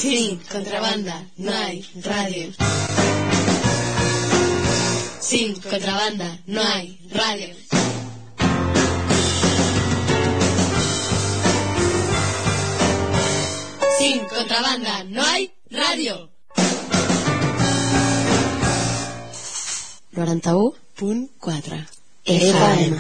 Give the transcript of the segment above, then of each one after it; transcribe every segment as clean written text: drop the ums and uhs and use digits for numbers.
Sin contrabanda no hay radio. Sin contrabanda no hay radio. Sin contrabanda no hay radio. 91.4 FM.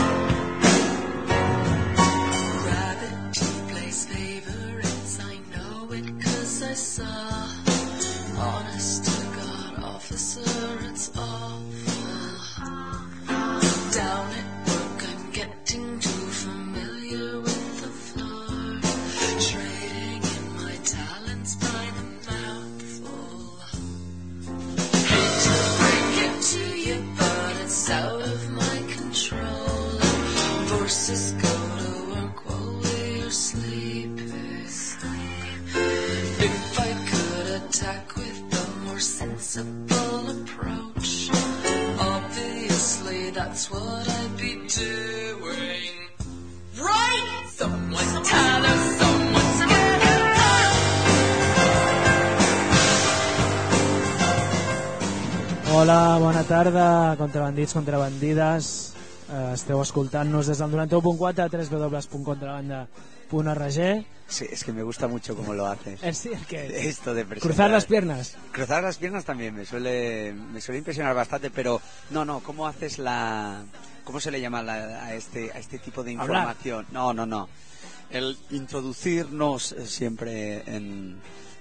That's what I'd be doing. Right? Someone tell us, someone together. Hola, bona tarda, contrabandits, contrabandides. Esteu escoltant-nos des del 91.4 a www.contrabanda.org. Sí, es que me gusta mucho cómo lo haces. Sí, es que esto de presentar. Cruzar las piernas. Cruzar las piernas también me suele impresionar bastante, pero no, ¿cómo haces cómo se le llama a este tipo de información? Hablar. No. El introducirnos siempre en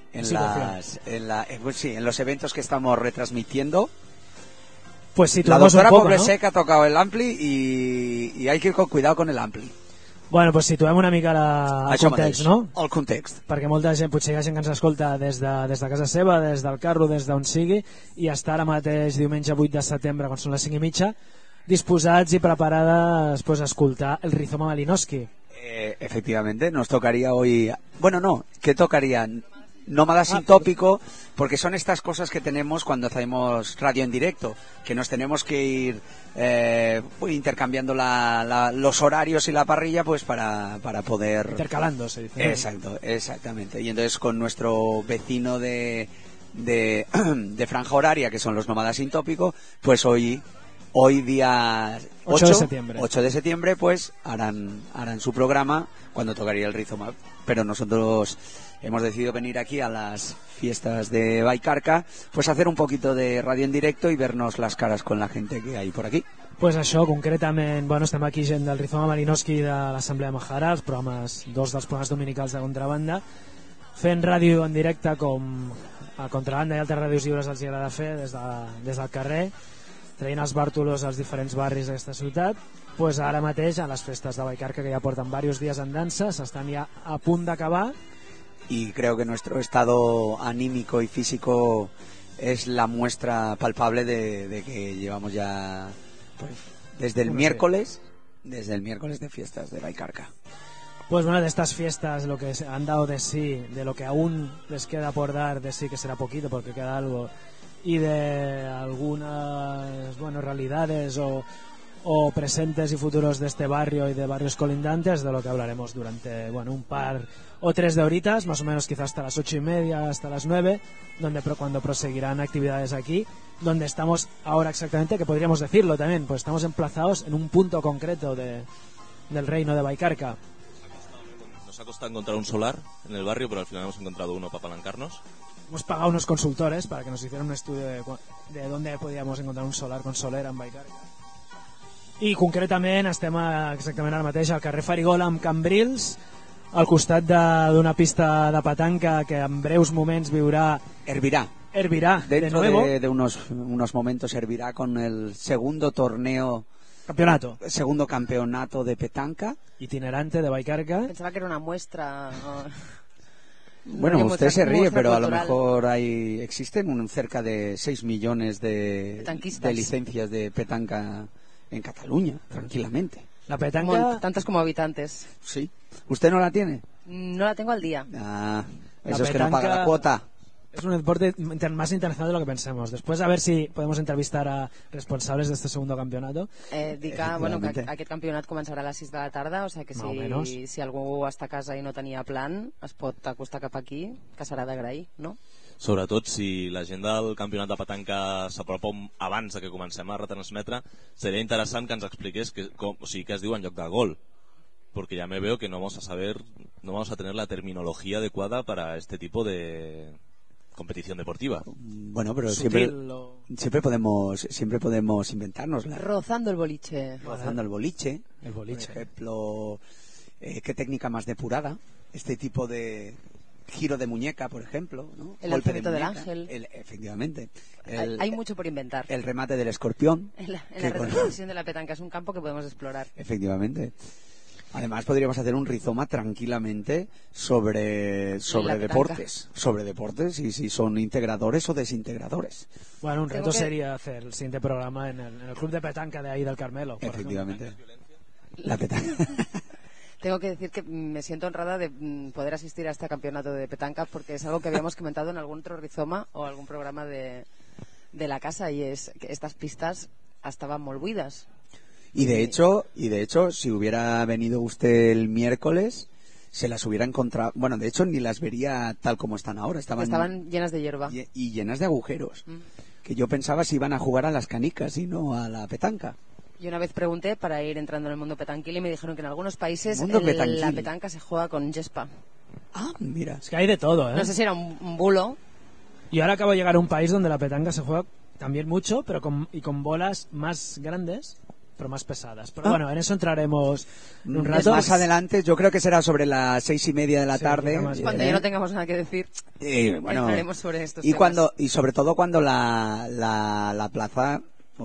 los eventos que estamos retransmitiendo. Pues sí, la doctora Pobresec, ¿no? Ha tocado el ampli y hay que ir con cuidado con el ampli. Bueno, doncs situem una mica el context, no? El context. Perquè molta gent, potser hi ha gent que ens escolta des de casa seva, des del carro, des d'on sigui, i està ara mateix diumenge 8 de setembre, quan són les 5:30, disposats y preparadas pues a escoltar el Rizoma Malinowski. Efectivamente, nos tocaría hoy... Bueno, no, ¿qué tocaría? Nómada sin tópico, porque son estas cosas que tenemos cuando hacemos radio en directo, que nos tenemos que ir intercambiando los horarios y la parrilla pues para poder... Intercalando, se dice. Exactamente. Y entonces con nuestro vecino de franja horaria, que son los nómadas sin tópico, pues hoy día 8 de septiembre, pues harán su programa cuando tocaría el Rizoma. Pero nosotros hemos decidido venir aquí a las fiestas de Vallcarca, pues hacer un poquito de radio en directo y vernos las caras con la gente que hay por aquí. Pues això, concretament, bueno, estem aquí gent del Rizoma Malinowski de l'Assemblea Mahara, dos dels programes dominicals de Contrabanda, fent ràdio en directe com a Contrabanda i altres ràdios lliures els agrada fer des del carrer, traient els bàrtolos als diferents barris d'aquesta ciutat. Pues ara mateix a les festes de Vallcarca, que ja porten diversos dies en dansa, s'estan ja a punt d'acabar. Y creo que nuestro estado anímico y físico es la muestra palpable de que llevamos ya pues, desde el miércoles de fiestas de Vallcarca. Pues bueno, de estas fiestas lo que han dado de sí, de lo que aún les queda por dar de sí, que será poquito porque queda algo, y de algunas realidades o presentes y futuros de este barrio y de barrios colindantes, de lo que hablaremos durante un par o 3 de horitas, más o menos quizás hasta las 8:30, hasta las 9, cuando proseguirán actividades aquí, donde estamos ahora exactamente, que podríamos decirlo también, pues estamos emplazados en un punto concreto del reino de Vallcarca. Nos ha costado encontrar un solar en el barrio, pero al final hemos encontrado uno para apalancarnos. Hemos pagado unos consultores para que nos hicieran un estudio de dónde podíamos encontrar un solar con solera en Vallcarca. I concretament estem exactament ara mateix al carrer Farigola amb Cambrils, al costat d'una pista de petanca que en breus moments hervirá dentro de nuevo. De unos momentos hervirá con el segundo campeonato de petanca itinerante de Vallcarca. Pensaba que era una muestra. Bueno, usted se ríe, pero a lo mejor existen cerca de 6 millones de licencias de petanca en Cataluña, tranquilamente. La petanca... Tantas como habitantes. Sí. ¿Usted no la tiene? No la tengo al día. Eso es que no paga la cuota. Es un deporte más internacional de lo que pensemos. Después a ver si podemos entrevistar a responsables de este segundo campeonato. Dic que aquest campionat començarà a les 6 de la tarda, o sigui que si algú està a casa i no tenia plan, es pot acostar cap aquí, que serà d'agrair, no? Sobretot si la gent del campionat de petanca s'apropa abans de que comencem a retransmetre, seria interessant que ens expliqués què es diu en lloc de gol, porque ya me veo que no vamos a tener la terminología adecuada para este tipo de competición deportiva. Bueno, pero siempre podemos inventárnosla. Rozando el boliche. Rozando el boliche. Por ejemplo, qué técnica más depurada. Este tipo de giro de muñeca, por ejemplo, ¿no? El alfabeto del ángel. Efectivamente. Hay mucho por inventar. El remate del escorpión. En la retransmisión de la petanca es un campo que podemos explorar. Efectivamente. Además podríamos hacer un rizoma tranquilamente sobre deportes, y si son integradores o desintegradores. Bueno, un reto sería hacer el siguiente programa en el club de petanca de ahí del Carmelo. Efectivamente. La petanca. Tengo que decir que me siento honrada de poder asistir a este campeonato de petanca porque es algo que habíamos comentado en algún otro rizoma o algún programa de la casa, y es que estas pistas estaban muy buidas. Y de hecho, si hubiera venido usted el miércoles, se las hubiera encontrado. Bueno, de hecho, ni las vería tal como están ahora. Estaban llenas de hierba. Y llenas de agujeros. Que yo pensaba si iban a jugar a las canicas y no a la petanca. Yo una vez pregunté para ir entrando en el mundo petanquil y me dijeron que en algunos países la petanca se juega con yespa. Ah, mira. Es que hay de todo, ¿eh? No sé si era un bulo. Y ahora acabo de llegar a un país donde la petanca se juega también mucho, pero con bolas más grandes, pero más pesadas. Pero bueno, en eso entraremos un rato. Más adelante, yo creo que será sobre las 6:30 de la tarde. Cuando ya no tengamos nada que decir, hablaremos sobre estos temas. Y sobre todo cuando la plaza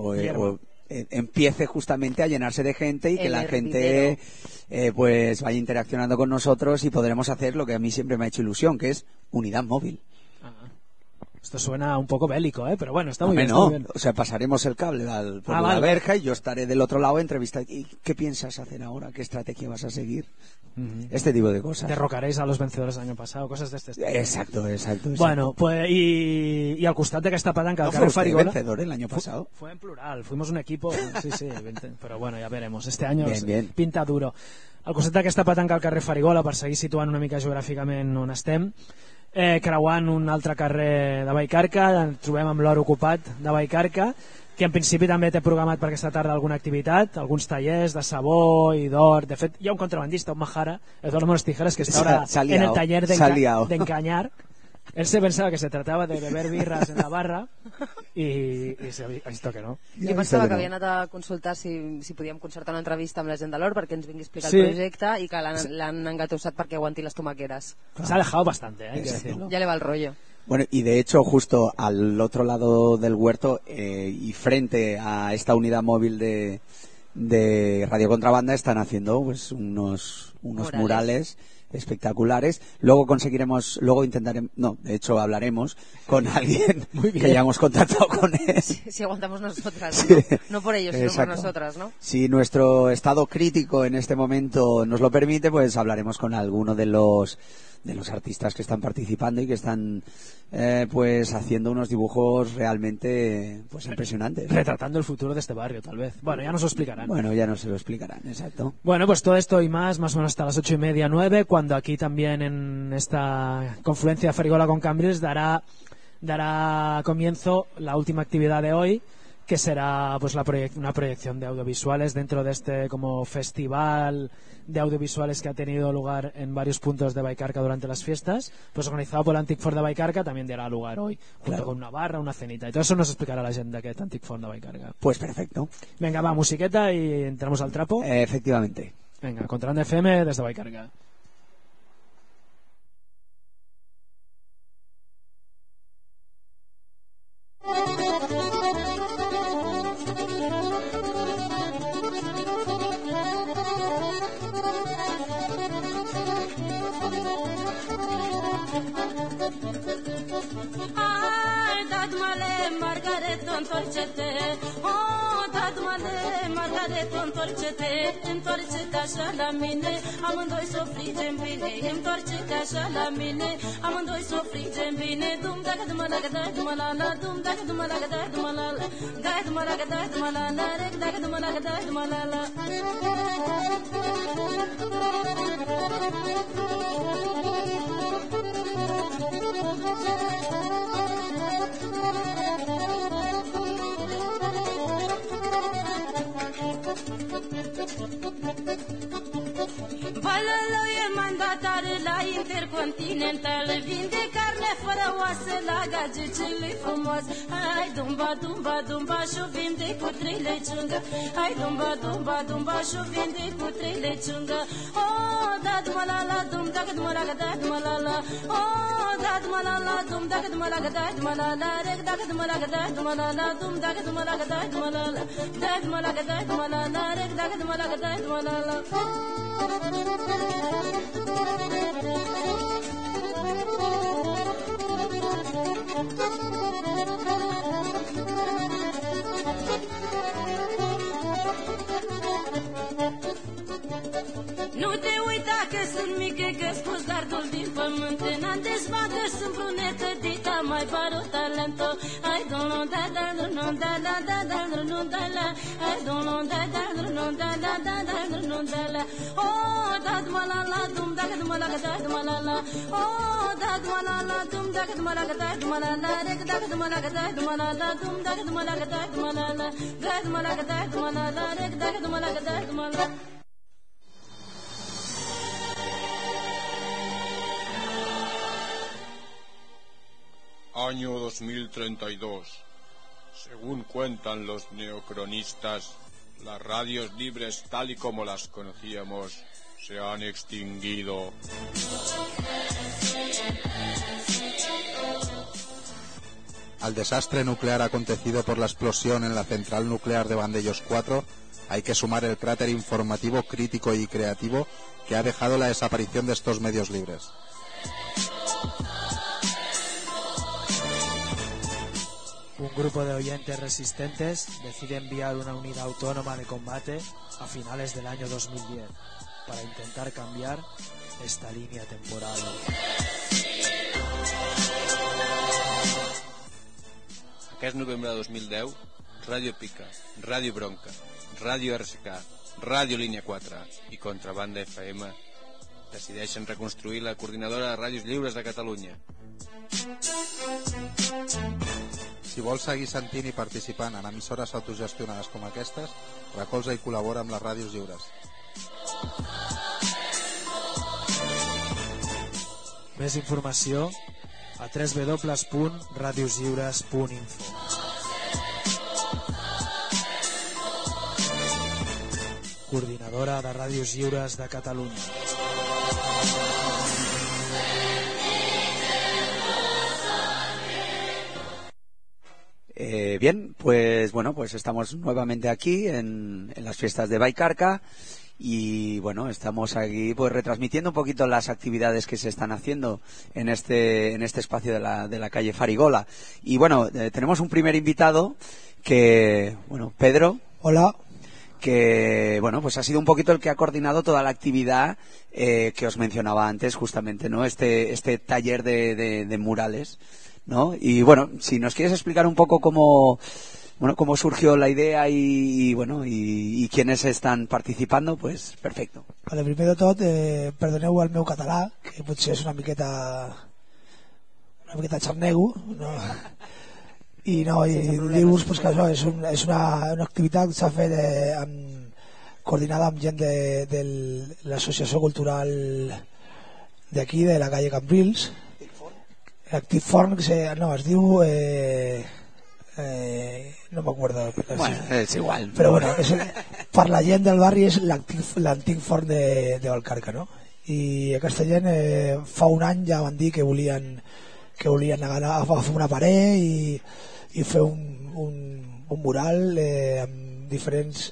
empiece justamente a llenarse de gente y que la gente pues vaya interaccionando con nosotros y podremos hacer lo que a mí siempre me ha hecho ilusión, que es unidad móvil. Esto suena un poco bélico, pero bueno, está muy bien. O sea, pasaremos el cable por la verja y yo estaré del otro lado entrevistando. ¿Y qué piensas hacer ahora? ¿Qué estrategia vas a seguir? Este tipo de cosas. Derrocaréis a los vencedores del año pasado, cosas de este estilo. Exacto. Bueno, pues y al costat d'aquesta petanca... ¿No fue usted vencedor el año pasado? Fue en plural, fuimos un equipo... Sí, pero bueno, ya veremos. Este año bien. Pinta duro. Al costat d'aquesta petanca al carrer Farigola, per seguir situant una mica geogràficament on estem, creuant un altre carrer de Vallcarca, ens trobem amb l'hora ocupat de Vallcarca, que en principi també té programat per aquesta tarda alguna activitat, alguns tallers de sabó i d'or. De fet, hi ha un contrabandista, un Mahara, Eduardo Monos Tijeras, que està ara en el taller d'encanyar. Él se pensaba que se trataba de beber birras en la barra y se ha visto que no. Jo pensava que havia anat a consultar si podíem concertar una entrevista amb la gent de l'Or perquè ens vingui a explicar el projecte i que l'han engatussat perquè aguanti les tomaqueres. Se ha alejado bastante, hay que decirlo. Ya le va el rollo. Bueno, y de hecho justo al otro lado del huerto y frente a esta unidad móvil de Radio Contrabanda están haciendo pues unos murales espectaculares. Luego intentaremos, de hecho hablaremos con alguien que ya hemos contactado con él. Si aguantamos nosotras, Sí. No por ellos, sino por nosotras, ¿no? Si nuestro estado crítico en este momento nos lo permite, pues hablaremos con alguno de los artistas que están participando y que están pues haciendo unos dibujos realmente pues impresionantes. Retratando el futuro de este barrio, tal vez. Bueno, ya nos lo explicarán. Bueno, ya nos lo explicarán, exacto. Bueno, pues todo esto y más o menos hasta las 8:30, 9, cuando aquí también en esta confluencia de Farigola con Cambrils dará comienzo la última actividad de hoy, que será pues una proyección de audiovisuales dentro de este como festival de audiovisuales que ha tenido lugar en varios puntos de Vallcarca durante las fiestas, pues organizado por el Antic Fort de Vallcarca, también dará lugar hoy, junto con una barra, una cenita, y todo eso nos explicará la gente d'aquest Antic Fort de Vallcarca. Pues perfecto. Venga, va, musiqueta y entramos al trapo. Efectivamente. Venga, Contrabanda FM desde Vallcarca. I dadmale Margareto întorce-te Oh, dadmale Margareto întorce-te Întoarce-te așa la mine Amândoi s-o frigem bine Întoarce-te așa la mine Amândoi s-o frigem bine Dum dacă dum la gada dum la la Dum dacă dum la gada dum la la Dai dum la gada dum la la Rec dacă dum la gada dum la la Balălău e mandatar la Intercontinental Vinde carne fără oase la gagicelui frumos Hai dumba, dumba, dumba și-o vinde cu 3 leciungă Hai dumba, dumba, dumba și-o vinde cu 3 leciungă Oh, da duma la la, dum dacă duma la da duma la la Oh, da duma la la, dum dacă duma la da duma la la Rec dacă duma la da duma la la Dum dacă duma la da duma la la Da duma la da duma la la Rec dacă duma la da duma la la Nu te uita că sunt mică, că scos gardul din pământ N-am desfacă, sunt brunetă, dita mai pare o talento Hai donu da da donu da da da da donu da la Hai donu da da donu da da da da donu da la Oh, da duma la la, dum dacă duma la da duma la la Oh, da duma la la, dum dacă duma la da duma la la Rec dacă duma la da duma la la Dum dacă duma la da duma la la Da duma la da duma la la Rec dacă duma la da duma la Año 2032. Según cuentan los neocronistas, las radios libres tal y como las conocíamos se han extinguido. Al desastre nuclear acontecido por la explosión en la central nuclear de Vandellós 4 hay que sumar el cráter informativo, crítico y creativo que ha dejado la desaparición de estos medios libres. Un grupo de oyentes resistentes decide enviar una unidad autónoma de combate a finales del año 2010 para intentar cambiar esta línea temporal. Aquest novembre de 2010, Ràdio Pica, Ràdio Bronca, Ràdio RSK, Ràdio Línia 4 i Contrabanda FM decideixen reconstruir la coordinadora de ràdios lliures de Catalunya. Si vols seguir sentint i participant en emissores autogestionades com aquestes, recolza i col·labora amb les ràdios lliures. Més informació a www.radioslliures.info. Coordinadora de Ràdios Lliures de Catalunya. Bien, pues bueno, pues estamos nuevamente aquí en las fiestas de Baicarca y bueno, estamos aquí pues retransmitiendo un poquito las actividades que se están haciendo en este espacio de la calle Farigola. Y bueno, tenemos un primer invitado que, bueno, Pedro. Hola. Que bueno, pues ha sido un poquito el que ha coordinado toda la actividad que os mencionaba antes, justamente, ¿no? Este taller de murales, ¿no? Y bueno, si nos quieres explicar un poco cómo surgió la idea y quiénes están participando, pues perfecto. Vale, primer de tot, perdoneu el meu català, que potser és una miqueta xarnego, no? I dir-vos pues, que això és una activitat que s'ha fet coordinada amb gent de l'associació cultural d'aquí, de la calle Cambrils, l'Active Forn, es diu no m'acordo, bueno, és igual, però bueno, per la gent del barri és l'antic forn de Vallcarca, no? I aquesta gent fa un any ja van dir que volien anar a fer una paret i fer un mural amb diferents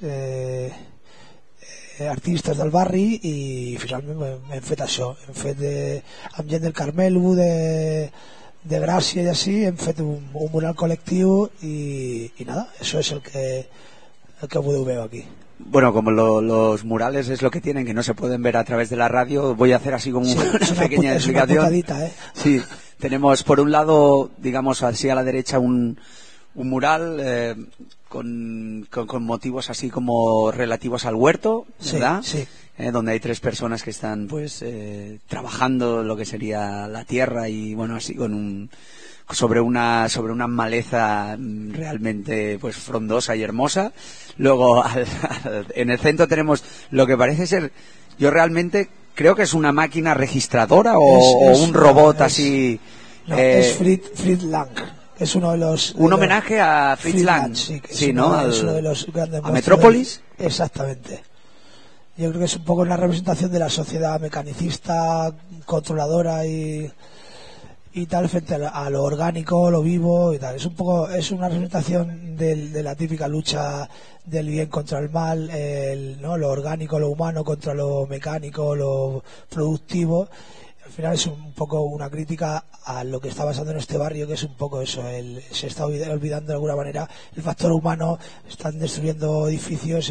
artistes del barri, i finalment hem fet això, hem fet amb gent del Carmelo, de Gràcia i així, hem fet un mural col·lectiu i nada, eso es el que podeu veure aquí. Bueno, como los murales es lo que tienen, que no se pueden ver a través de la radio, voy a hacer así como una pequeña explicación. Sí, tenemos por un lado, digamos así a la derecha, un mural con motivos así como relativos al huerto, ¿verdad? Sí. Donde hay 3 personas que están pues trabajando lo que sería la tierra y bueno, así sobre una maleza realmente pues frondosa y hermosa. Luego en el centro tenemos lo que parece ser, yo realmente creo que es una máquina registradora o un robot así. No, es Fritz Lang. Es uno de los... Un homenaje a Fritz Lang. Sí, ¿no? Es uno de los grandes... ¿A Metrópolis? Exactamente. Yo creo que es un poco una representación de la sociedad mecanicista, controladora y tal, frente a lo orgánico, lo vivo y tal. Es una representación de la típica lucha del bien contra el mal, ¿no? Lo orgánico, lo humano contra lo mecánico, lo productivo. Al final es un poco una crítica a lo que está pasando en este barrio, que es un poco eso, se está olvidando de alguna manera el factor humano, están destruyendo edificios,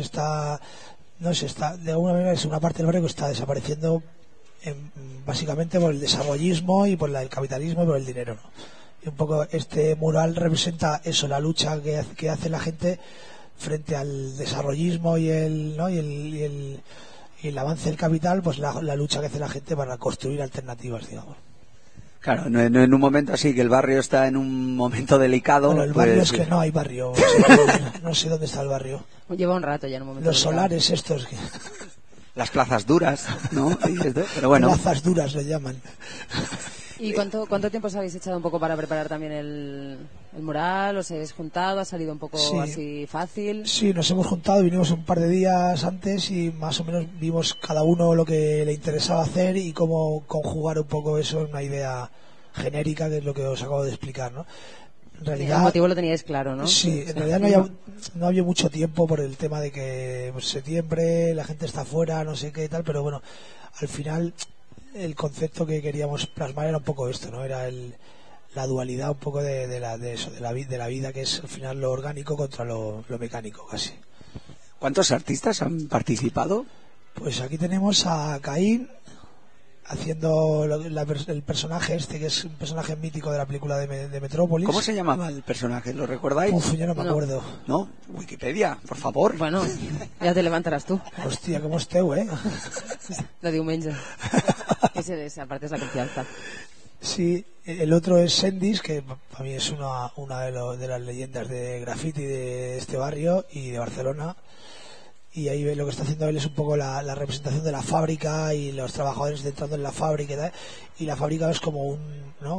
de alguna manera es una parte del barrio que está desapareciendo básicamente por el desarrollismo y por el capitalismo y por el dinero, ¿no? Y un poco este mural representa eso, la lucha que hace la gente frente al desarrollismo y el avance del capital, pues la lucha que hace la gente para construir alternativas, digamos. Claro, en un momento así, que el barrio está en un momento delicado. Bueno, el barrio es que no hay barrio. No sé dónde está el barrio. Lleva un rato ya en un momento. Los solares estos. Las plazas duras, ¿no? Pero bueno. Plazas duras le llaman. ¿Y cuánto tiempo os habéis echado un poco para preparar también el mural? ¿Os habéis juntado? ¿Ha salido un poco así fácil? Sí, nos hemos juntado, vinimos un par de días antes y más o menos vimos cada uno lo que le interesaba hacer y cómo conjugar un poco eso en una idea genérica, que es lo que os acabo de explicar, ¿no? En realidad, el motivo lo teníais claro, ¿no? Sí, en realidad no había mucho tiempo por el tema de que pues, septiembre, la gente está afuera, no sé qué y tal, pero bueno, al final el concepto que queríamos plasmar era un poco esto, ¿no? Era la dualidad un poco de la vida, que es al final lo orgánico contra lo mecánico, casi. ¿Cuántos artistas han participado? Pues aquí tenemos a Caín haciendo el personaje que es un personaje mítico de la película de Metrópolis. ¿Cómo se llamaba el personaje? ¿Lo recordáis? Uf, yo no me acuerdo. ¿No? Wikipedia, por favor. Bueno, ya te levantarás tú. Hostia, ¿cómo esteu, La diumenge. Esa parte es la confianza. Sí, el otro es Sendis, que para mí es una de las leyendas de graffiti de este barrio y de Barcelona. Y ahí lo que está haciendo él es un poco la representación de la fábrica y los trabajadores entrando en la fábrica y tal. Y la fábrica es como un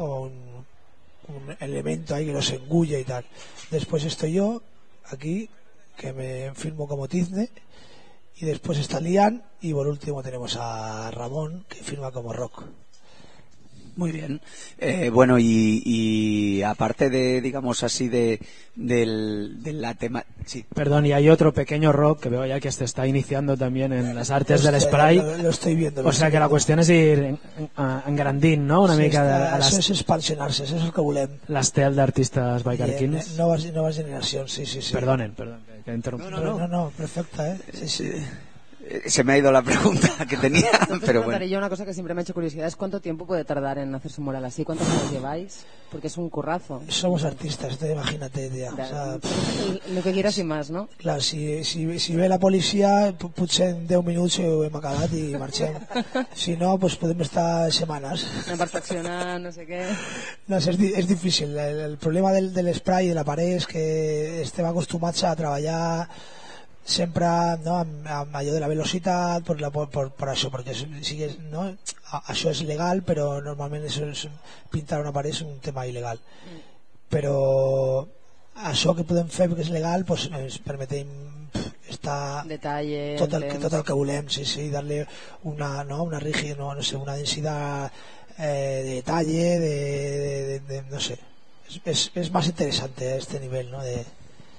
elemento ahí que los engulle y tal. Después estoy yo aquí, que me filmo como tizne, y después está Lian, y por último tenemos a Ramón, que firma como Rock. Muy bien. Bueno, y aparte de, digamos así, de la tema... Sí. Perdón, y hay otro pequeño Rock que veo ya que se está iniciando también en las artes del spray. Lo estoy viendo. O sea que la cuestión es ir engrandint, no? Una mica de... Eso es expansionarse, eso es el que volem. L'estel d'artistes baicarquins. Noves generacions, sí. Perdonen, que interrumpo. No, perfecta, Sí. Se me ha ido la pregunta que tenía, pero bueno. Yo una cosa que siempre me ha hecho curiosidad es cuánto tiempo puede tardar en hacerse un mural así, cuántos años lleváis, porque es un currazo. Somos artistas, imagínate, tía. Lo que quieras y más, ¿no? Claro, si ve la policía, potser en 10 minuts ho hem acabat i marxem. Si no, pues podem estar setmanes. Perfeccionar, no sé què. No, és difícil. El problema del spray i de la paret és que estem acostumats a treballar sempre, no, amb allò de la velocitat per això, perquè no, això és legal, però normalment pintar una paret és un tema il·legal, però això que podem fer que és legal pues, ens permetem estar tot el que volem, sí, darle una rígida, no sé, una densidad de detalle, no sé, es más interesante a este nivel, ¿no?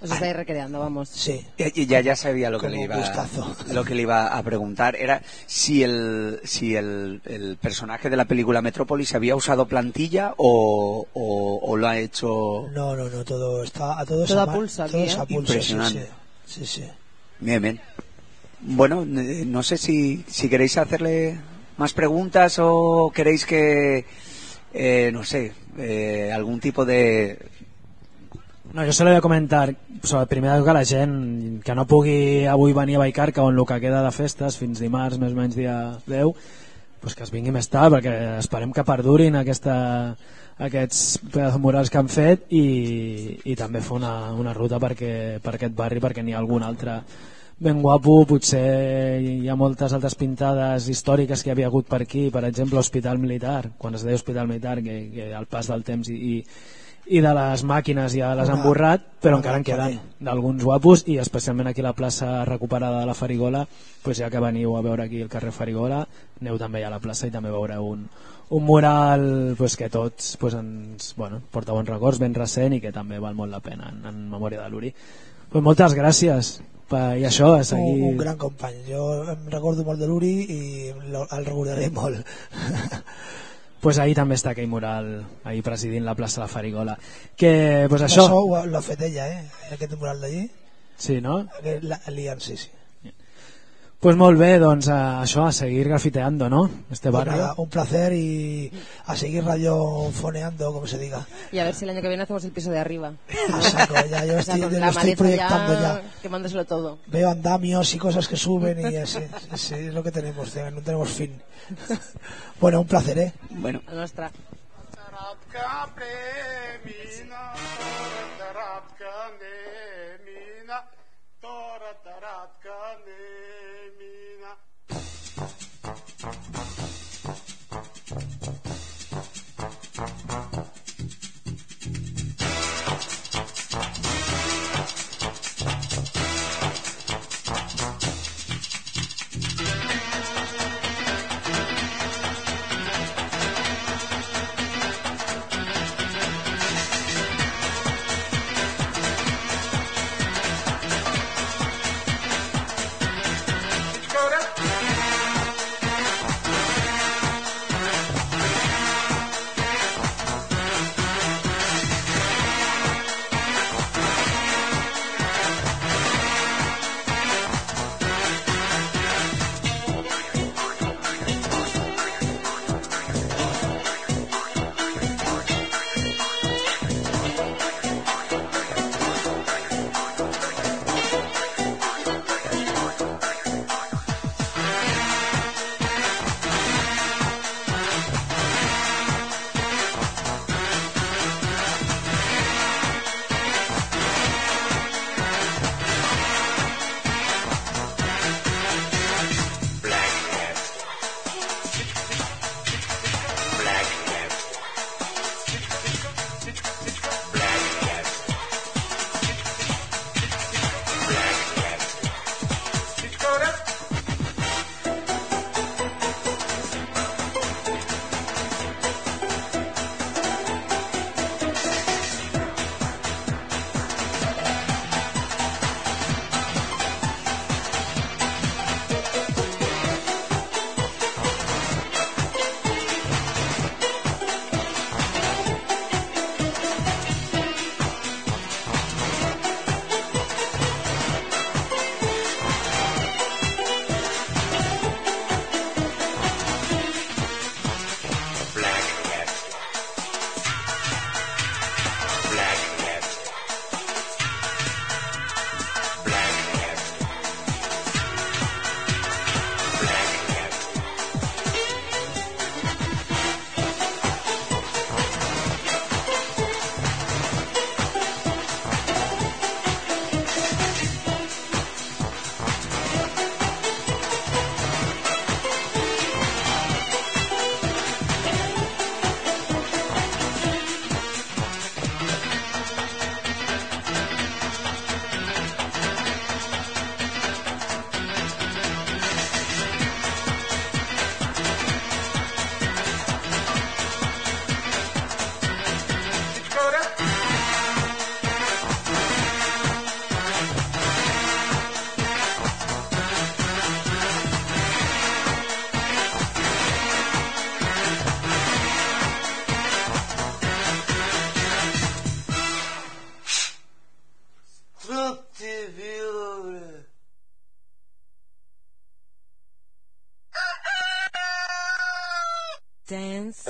Os estáis recreando, vamos. Sí. Y ya sabía lo que le iba a preguntar. Era si el personaje de la película Metrópolis había usado plantilla o lo ha hecho... No, todo está... Todo a pulso aquí, todo a pulso. Impresionante. Sí. Bien. Bueno, no sé si queréis hacerle más preguntas o queréis que... no sé, algún tipo de... No, jo se l'he de comentar primer que la gent que no pugui avui venir a Vallcarca on el que queda de festes fins dimarts més o menys dia 10 pues que es vingui més tard perquè esperem que perdurin aquests murals que han fet i també fer una ruta per aquest barri perquè n'hi ha algun altre ben guapo, potser hi ha moltes altres pintades històriques que hi havia hagut per aquí, per exemple Hospital Militar, quan es deia Hospital Militar que al pas del temps i de les màquines ja les han borrat, però encara en queden d'alguns guapos i especialment aquí a la plaça recuperada de la Farigola, pues ja que veniu a veure aquí el carrer Farigola, aneu també a la plaça i també veureu un mural pues, que tots pues, ens porta bons records, ben recent i que també val molt la pena en memòria de l'Uri. Pues moltes gràcies i això, a seguir... Un gran company, jo em recordo molt de l'Uri i el recordaré molt. Pues ahí també està aquell mural ahí presidint la plaça de la Farigola que pues això l'ha fet ella, aquest mural d'allí sí, no? Sí. Pues molt bé, doncs això, a seguir grafiteando, ¿no? Este barrio. Pues nada, un placer y a seguir radiofoneando, como se diga. Y a ver si el año que viene hacemos el piso de arriba. Exacto, ya yo lo estoy proyectando ya. Quemándoselo todo. Veo andamios y cosas que suben y así es lo que tenemos, no tenemos fin. Bueno, un placer, ¿eh? Bueno. A nuestra. Dance.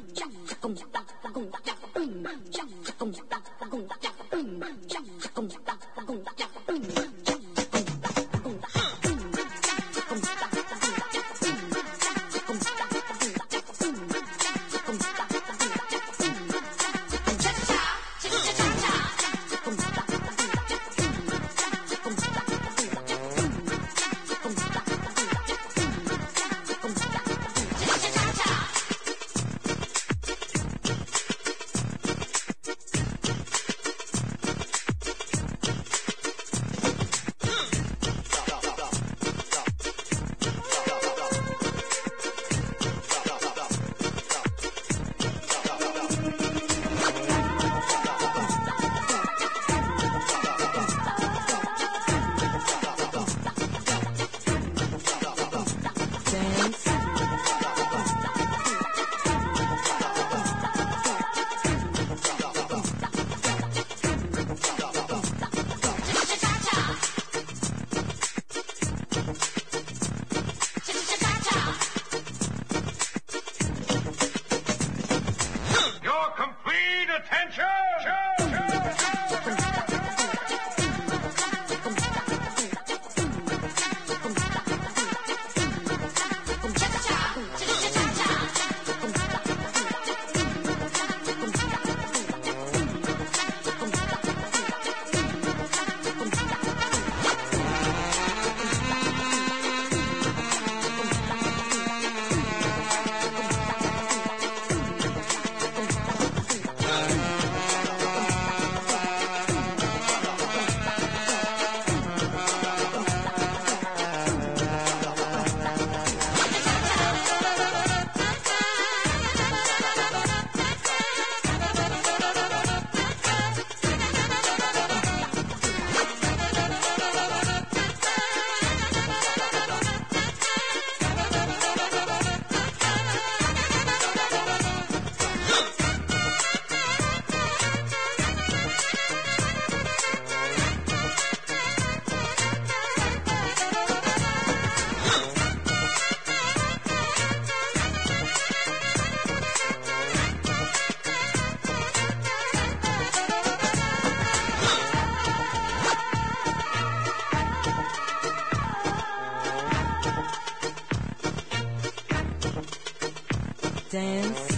Dance.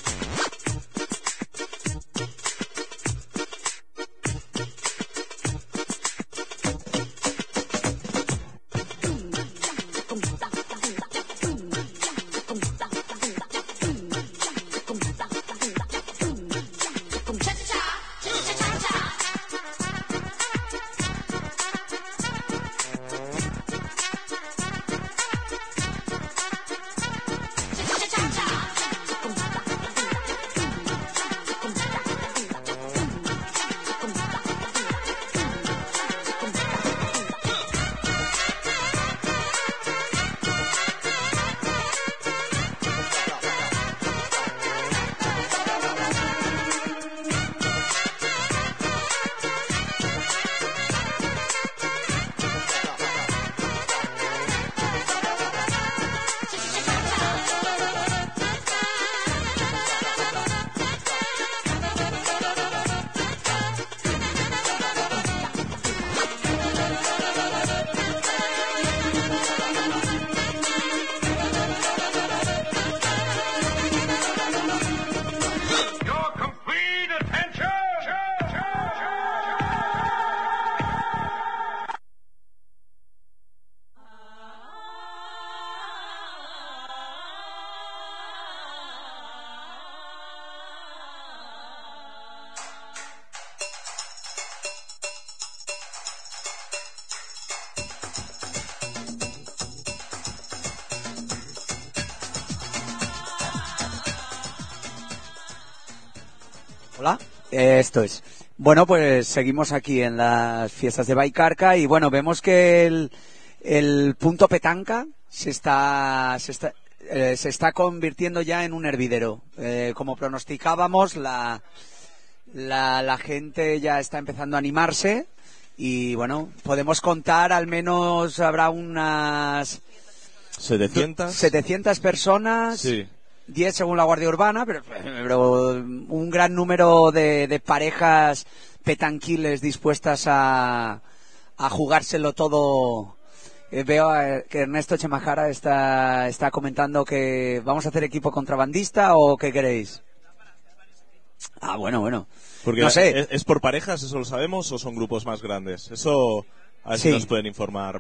Hola, esto es. Bueno, pues seguimos aquí en las fiestas de Baicarca y bueno, vemos que el punto petanca se está convirtiendo ya en un hervidero. Como pronosticábamos, la gente ya está empezando a animarse y bueno, podemos contar al menos habrá unas 700 personas. Sí. 10 según la Guardia Urbana, pero un gran número de parejas petanquiles dispuestas a jugárselo todo. Veo que Ernesto Chemajara está comentando que vamos a hacer equipo contrabandista o qué queréis. Bueno. Porque no sé. ¿Es por parejas, eso lo sabemos, o son grupos más grandes? Eso, a ver si nos pueden informar.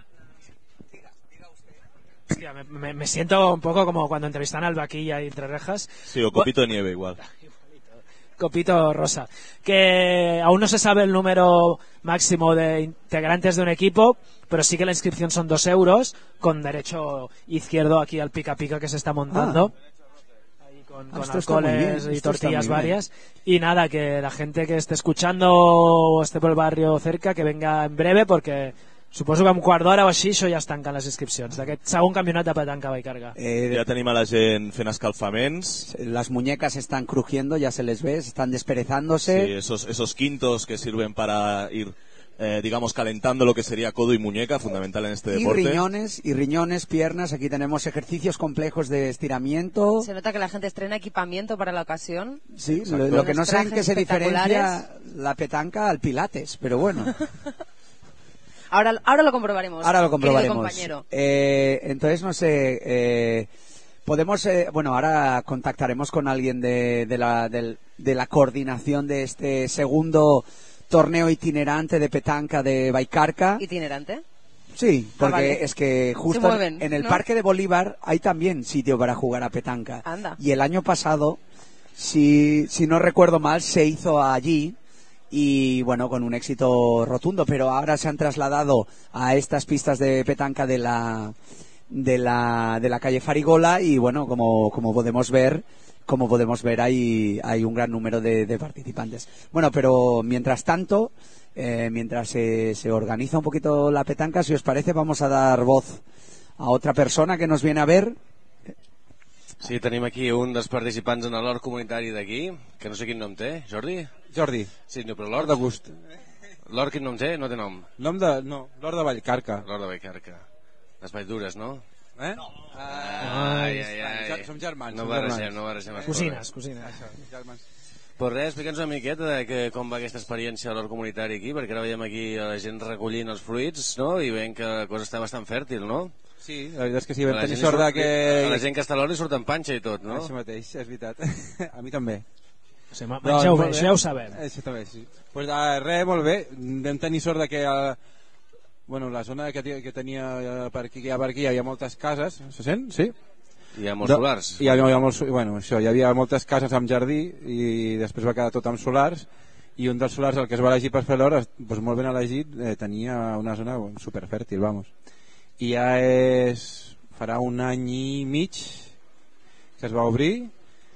Hostia, me siento un poco como cuando entrevistan al Vaquilla y Entre Rejas. Sí, o Copito de Nieve igual. Copito Rosa. Que aún no se sabe el número máximo de integrantes de un equipo, pero sí que la inscripción son 2 euros, con derecho izquierdo aquí al pica pica que se está montando. Ahí con alcoholes y tortillas varias. Y nada, que la gente que esté escuchando o esté por el barrio cerca, que venga en breve, porque suposo que en un quart d'hora o així això ja es tanquen les inscripcions d'aquest segon campionat de petanca Vallcarca. Ja tenim a la gent fent escalfaments. Las muñecas están crujiendo, ya se les ve, están desperezándose. Sí, esos quintos que sirven para ir, digamos, calentando lo que sería codo y muñeca, fundamental en este deporte. Y riñones, piernas. Aquí tenemos ejercicios complejos de estiramiento. Se nota que la gente estrena equipamiento para la ocasión. Sí, lo que no sé en qué se diferencia la petanca al pilates, pero bueno. Ahora lo comprobaremos. Compañero. Entonces, no sé, podemos, ahora contactaremos con alguien de la coordinación de este segundo torneo itinerante de petanca de Vallcarca. ¿Itinerante? Sí, porque vale. Es que justo en el Parque de Bolívar hay también sitio para jugar a petanca. Anda. Y el año pasado, si no recuerdo mal, se hizo allí. Y bueno, con un éxito rotundo, pero ahora se han trasladado a estas pistas de petanca de la calle Farigola y bueno, como podemos ver hay un gran número de participantes. Bueno, pero mientras tanto, mientras se organiza un poquito la petanca, si os parece vamos a dar voz a otra persona que nos viene a ver. Sí, tenim aquí un dels participants en l'hort comunitari d'aquí, que no sé quin nom té, Jordi? Sí, no, però l'hort... De gust. L'hort quin nom té? No té nom. No, l'hort de Vallcarca. L'hort de Vallcarca. Les Valldures, no? No. Ai. Som germans. No barregem les Cosines. Pues res, explica'ns una miqueta de com va aquesta experiència a l'hort comunitari aquí, perquè ara veiem aquí a la gent recollint els fruits, no? I veiem que la cosa està bastant fèrtil, no? Sí, la veritat és que sí, vam tenir sort que... A la gent que està a l'hort li surt en panxa i tot, no? Això mateix, és veritat. A mi també. Sí, mengeu bé, això ja ho sabem. Això també, sí. Pues res, molt bé. Vam tenir sort que la zona que tenia per aquí hi havia moltes cases. Se sent? Sí? Hi ha molts solars. Hi havia moltes cases amb jardí i després va quedar tot amb solars i un dels solars, el que es va elegir per fer l'hort, doncs molt ben elegit, tenia una zona superfèrtil, vamos. I ja farà un any i mig que es va obrir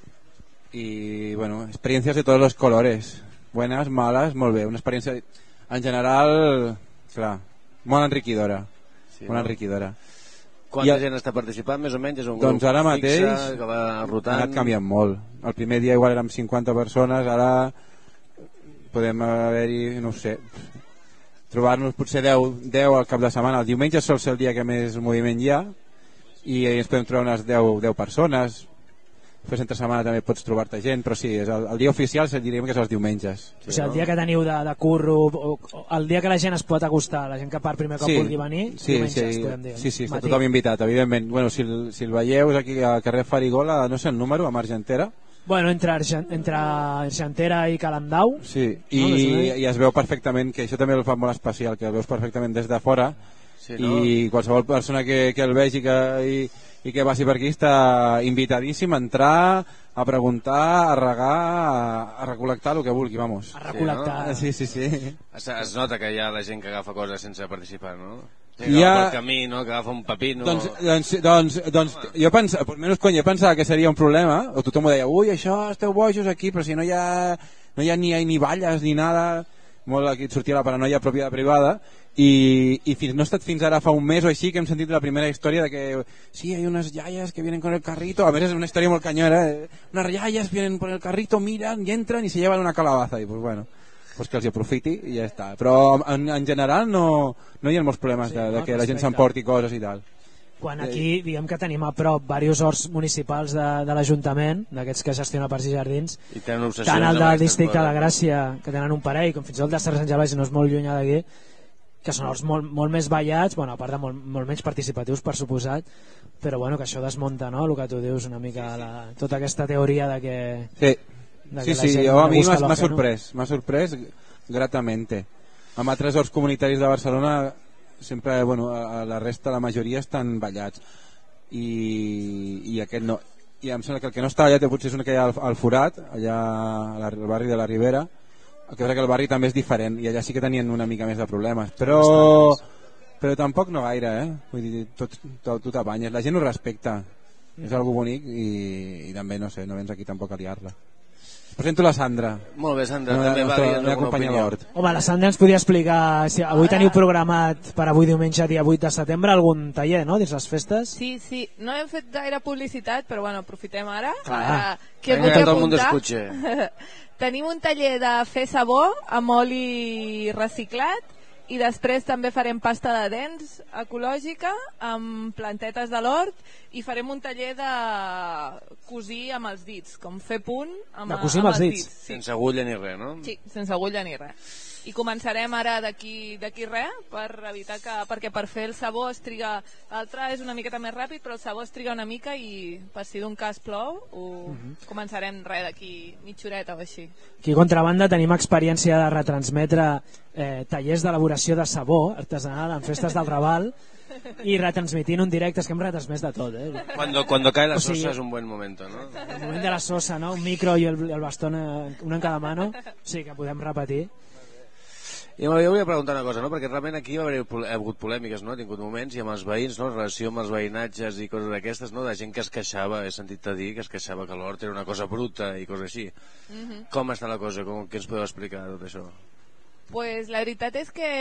y bueno, experiencias de todos los colores, buenas, malas, molt bé, una experiència en general, clar, molt enriquidora, molt enriquidora. Quanta gent està participant, més o menys? És un grup doncs ara mateix fixe que va rotant? Ha anat canviant molt. El primer dia igual érem 50 persones, ara podem haver-hi, no ho sé, trobar-nos potser 10 al cap de setmana. El diumenge sol ser el dia que més moviment hi ha i ens podem trobar unes 10 persones. Després entre setmana també pots trobar-te gent, però sí, el dia oficial diríem que és els diumenges. O sigui, el dia que teniu de curro, el dia que la gent es pot acostar, la gent que per primer cop vulgui venir, diumenges, podem dir. Sí, està tothom invitat, evidentment. Bueno, si el veieu aquí al carrer Farigola, no sé el número, a Argentera. Bueno, entre Argentera i Calandau. Sí, i es veu perfectament, que això també el fa molt especial, que el veus perfectament des de fora, i qualsevol persona que el vegi i que passi per aquí està invitadíssim a entrar, a preguntar, a regar, a recol·lectar el que vulgui, vamos. A recol·lectar. Sí. Es nota que hi ha la gent que agafa coses sense participar, no? Hi ha... pel camí, no? Que agafa un pepino... Doncs jo pensava, per menys jo pensava que seria un problema, o tothom ho deia, ui, això, esteu bojos aquí, però si no hi ha ni valles ni nada, molt aquí et sortia la paranoia pròpia de privada, i no ha estat fins ara fa un mes o així que hem sentit la primera història de que sí, hay unas yayas que vienen con el carrito, a veces es una historia muy cañera, unas yayas vienen por el carrito, miran y entran y se llevan una calabaza, y pues bueno, pues que els hi aprofiti i ja està, però en general no hi ha molts problemes de que la gent s'emporti coses i tal. Quan aquí diguem que tenim a prop diversos horts municipals de l'Ajuntament, d'aquests que gestiona Parcs i Jardins, tant el del districte de Gràcia, que tenen un parell, com fins i tot el de Sant Gervasi, no és molt llunyà d'aquí, que són horts molt més ballats, bueno, a part de molt menys participatius, per suposat, però bueno, que això desmunta, no?, el que tu dius una mica, tota aquesta teoria de que... Sí, a mi m'ha sorprès gratamente. Amb altres horts comunitaris de Barcelona sempre, bueno, a la resta, la majoria estan ballats i aquest no, i em sembla que el que no està ballat potser és una que hi ha al Forat, allà al barri de la Ribera, que el barri també és diferent i allà sí que tenien una mica més de problemes, però tampoc no gaire, vull dir, tu t'abanyes, la gent ho respecta, és algo bonic i també, no sé, no vens aquí tampoc a liar-la. Presento la Sandra. Molt bé, Sandra, també va dir alguna opinió. Home, la Sandra ens podia explicar, si avui teniu programat per avui diumenge, dia 8 de setembre, algun taller, no?, dins les festes? Sí, no hem fet gaire publicitat, però bueno, aprofitem ara. Que tot el món escuche. Tenim un taller de fer sabó amb oli reciclat i després també farem pasta de dents ecològica amb plantetes de l'hort i farem un taller de cosir amb els dits, com fer punt amb els dits. Sí. Sense agulla ni res, no? Sí, sense agulla ni res. I començarem ara d'aquí res per evitar perquè per fer el sabó es triga, l'altre és una miqueta més ràpid, però el sabó es triga una mica i per si d'un cas plou començarem d'aquí mitja horeta o així. Aquí a Contrabanda tenim experiència de retransmetre tallers d'elaboració de sabó artesanal en festes del Raval i retransmitint un directe, és que hem retransmès de tot. Cuando cae la sosa és un buen momento, ¿no? El moment de la sosa, ¿no? Un micro i el bastón, un en cada mano, sí que podem repetir. I jo volia preguntar una cosa, no? Perquè realment aquí ha hagut polèmiques, no? Ha tingut moments i amb els veïns, no? En relació amb els veïnatges i coses d'aquestes, no? De gent que es queixava, he sentit a dir que es queixava que l'hort era una cosa bruta i coses així. Com està la cosa? Què ens podeu explicar tot això? Pues la veritat és que...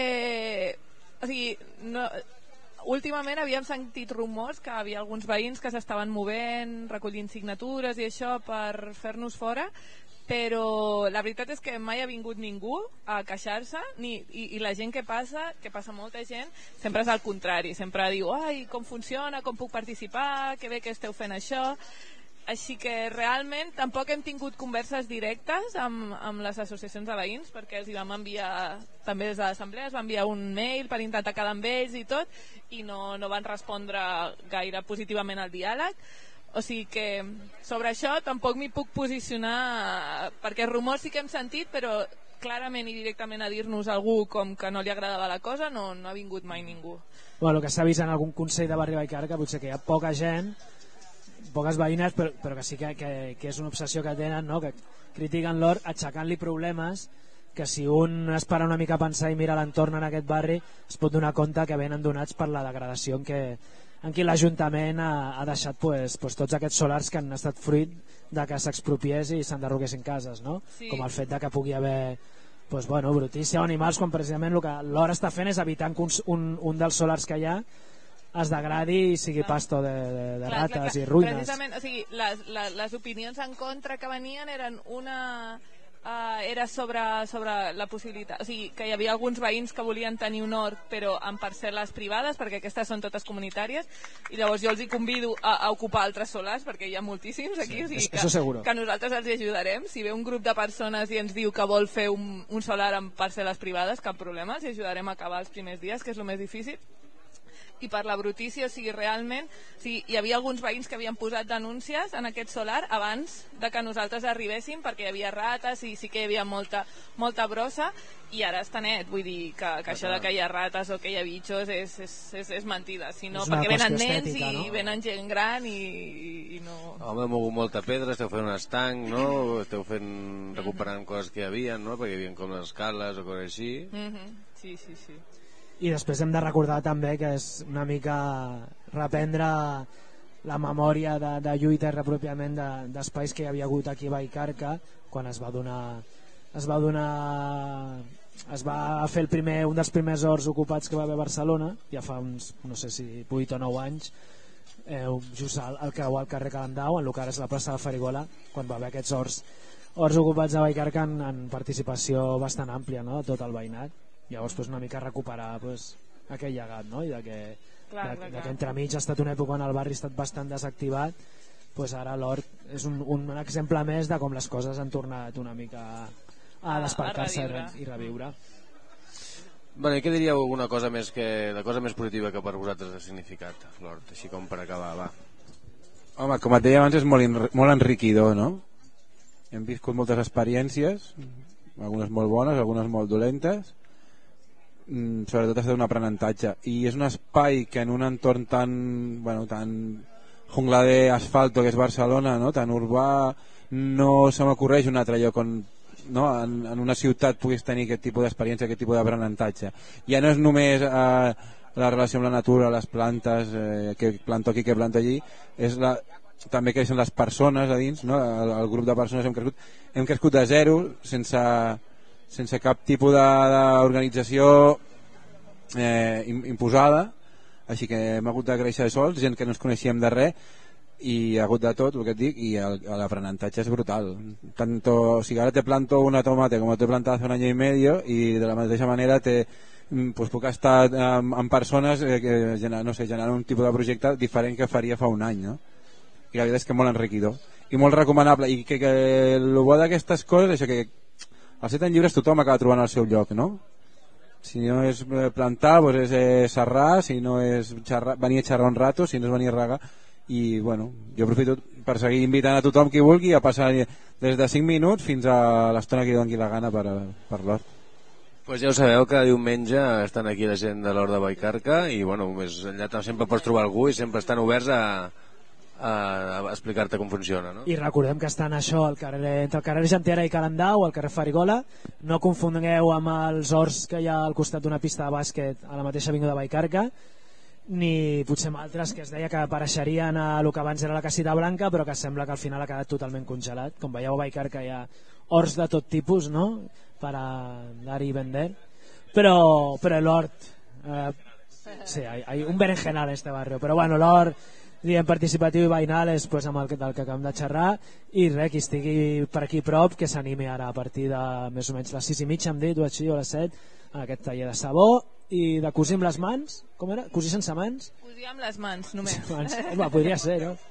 O sigui, últimament havíem sentit rumors que hi havia alguns veïns que s'estaven movent, recollint signatures i això per fer-nos fora, però la veritat és que mai ha vingut ningú a queixar-se i la gent que passa molta gent, sempre és al contrari, sempre diu, ai, com funciona, com puc participar, que bé que esteu fent això. Així que realment tampoc hem tingut converses directes amb les associacions de veïns, perquè els hi vam enviar, també des de l'assemblea, es va enviar un mail per intentar quedar amb ells i tot, i no van respondre gaire positivament al diàleg. O sigui que sobre això tampoc m'hi puc posicionar, perquè rumors sí que hem sentit, però clarament i directament a dir-nos algú com que no li agradava la cosa no ha vingut mai ningú. Bueno, el que s'ha vist en algun consell de Barri Vallcarca potser que hi ha poca gent, poques veïnes, però que sí que és una obsessió que tenen, no? Que critiquen l'hort aixecant-li problemes que si un es para una mica a pensar i mira l'entorn en aquest barri es pot donar compte que venen donats per la degradació en què l'Ajuntament ha deixat tots aquests solars que han estat fruit de que s'expropiés i s'enderroguessin cases, no? Sí. Com el fet de que pugui haver brutícia o animals, quan precisament el que l'hort està fent és evitar que un dels solars que hi ha es degradi i sigui pasto de rates i ruïnes. Precisament, o sigui, les opinions en contra que venien eren era sobre la possibilitat, o sigui, que hi havia alguns veïns que volien tenir un hort però en parcel·les privades, perquè aquestes són totes comunitàries, i llavors jo els hi convido a ocupar altres solars, perquè hi ha moltíssims aquí, sí, o sigui, que nosaltres els hi ajudarem. Si ve un grup de persones i ens diu que vol fer un solar en parcel·les privades, cap problema, els hi ajudarem a acabar els primers dies, que és el més difícil. I per la brutícia, o sigui, realment hi havia alguns veïns que havien posat denúncies en aquest solar abans de que nosaltres arribéssim, perquè hi havia rates i sí que hi havia molta brossa, i ara està net, vull dir que això de que hi ha rates o que hi ha bitxos és mentida, sinó perquè venen nens i venen gent gran i no... Home, heu mogut molta pedra, esteu fent un estanc, no? Esteu recuperant coses que hi havia, no? Perquè hi havia com les escales o coses així. Sí. I després hem de recordar també que és una mica reprendre la memòria de lluita i reapropiament d'espais que hi havia hagut aquí a Vallcarca quan es va fer un dels primers horts ocupats que va haver a Barcelona, ja fa uns, no sé si 8 o 9 anys, just al creuar el carrer Calandau, en el que ara és la plaça de Farigola, quan va haver aquests horts ocupats a Vallcarca en participació bastant àmplia, no?, de tot el veïnat. Llavors una mica recuperar aquell llegat, no? I de que que entremig ha estat una època on el barri ha estat bastant desactivat, pues ara l'Hort és un exemple més de com les coses han tornat una mica a despertar-se i reviure. Bueno, i què diríeu alguna cosa més la cosa més positiva que per vosaltres ha significat l'Hort, així com per acabar, va? Home, com et deia abans, és molt enriquidor, no? Hem viscut moltes experiències, algunes molt bones, algunes molt dolentes, sobretot ha estat un aprenentatge, i és un espai que en un entorn tan jungla d'asfalto que és Barcelona, no? Tan urbà, no se m'ocorreix un altre lloc on, no? En una ciutat puguis tenir aquest tipus d'experiència, aquest tipus d'aprenentatge. Ja no és només la relació amb la natura, les plantes, què planto aquí, què planto allí, és també creixen les persones a dins, no? El grup de persones hem crescut de zero, sense cap tipus d'organització imposada, així que hem hagut de créixer sols, gent que no ens coneixíem de res, i ha hagut de tot, el que et dic, i l'aprenentatge és brutal. O sigui, ara te planto una tomate com te he plantado hace un año y medio, i de la mateixa manera pues puc estar amb persones generant un tipus de projecte diferent que faria fa un any, no? I la veritat és que molt enriquidor i molt recomanable, i que el bo d'aquestes coses és que als 7 anys lliures tothom acaba trobant el seu lloc, no? Si no és plantar, pues és serrar, si no és venir a xerrar un rato, si no és venir a regar, i bueno, jo aprofito per seguir invitant a tothom qui vulgui a passar des de 5 minuts fins a l'estona que doni la gana per l'Hort. Pues ja ho sabeu, cada diumenge estan aquí la gent de l'Hort de Vallcarca, i bueno, més enllà sempre pots trobar algú i sempre estan oberts a explicar-te com funciona, no? I recordem que estan això entre el carrer Gentiera i Calendau, al carrer Farigola. No confongueu amb els horts que hi ha al costat d'una pista de bàsquet a la mateixa avinguda de Vallcarca, ni potser amb altres que es deia que apareixerien a el que abans era la Casita Blanca, però que sembla que al final ha quedat totalment congelat. Com veieu, a Vallcarca hi ha horts de tot tipus, no?, para dar y vender, pero el Hort sí, hay un berenjenal en este barrio, però bueno, l'Hort diem participatiu i veïnal és pues, amb el que acabem de xerrar, i res, qui estigui per aquí prop que s'animi ara a partir de més o menys les 6:30 hem dit, o així, o les 7, en aquest taller de sabó i de cosir amb les mans. Com era? Cosir sense mans? Cosir amb les mans, només. Home, podria ser, no?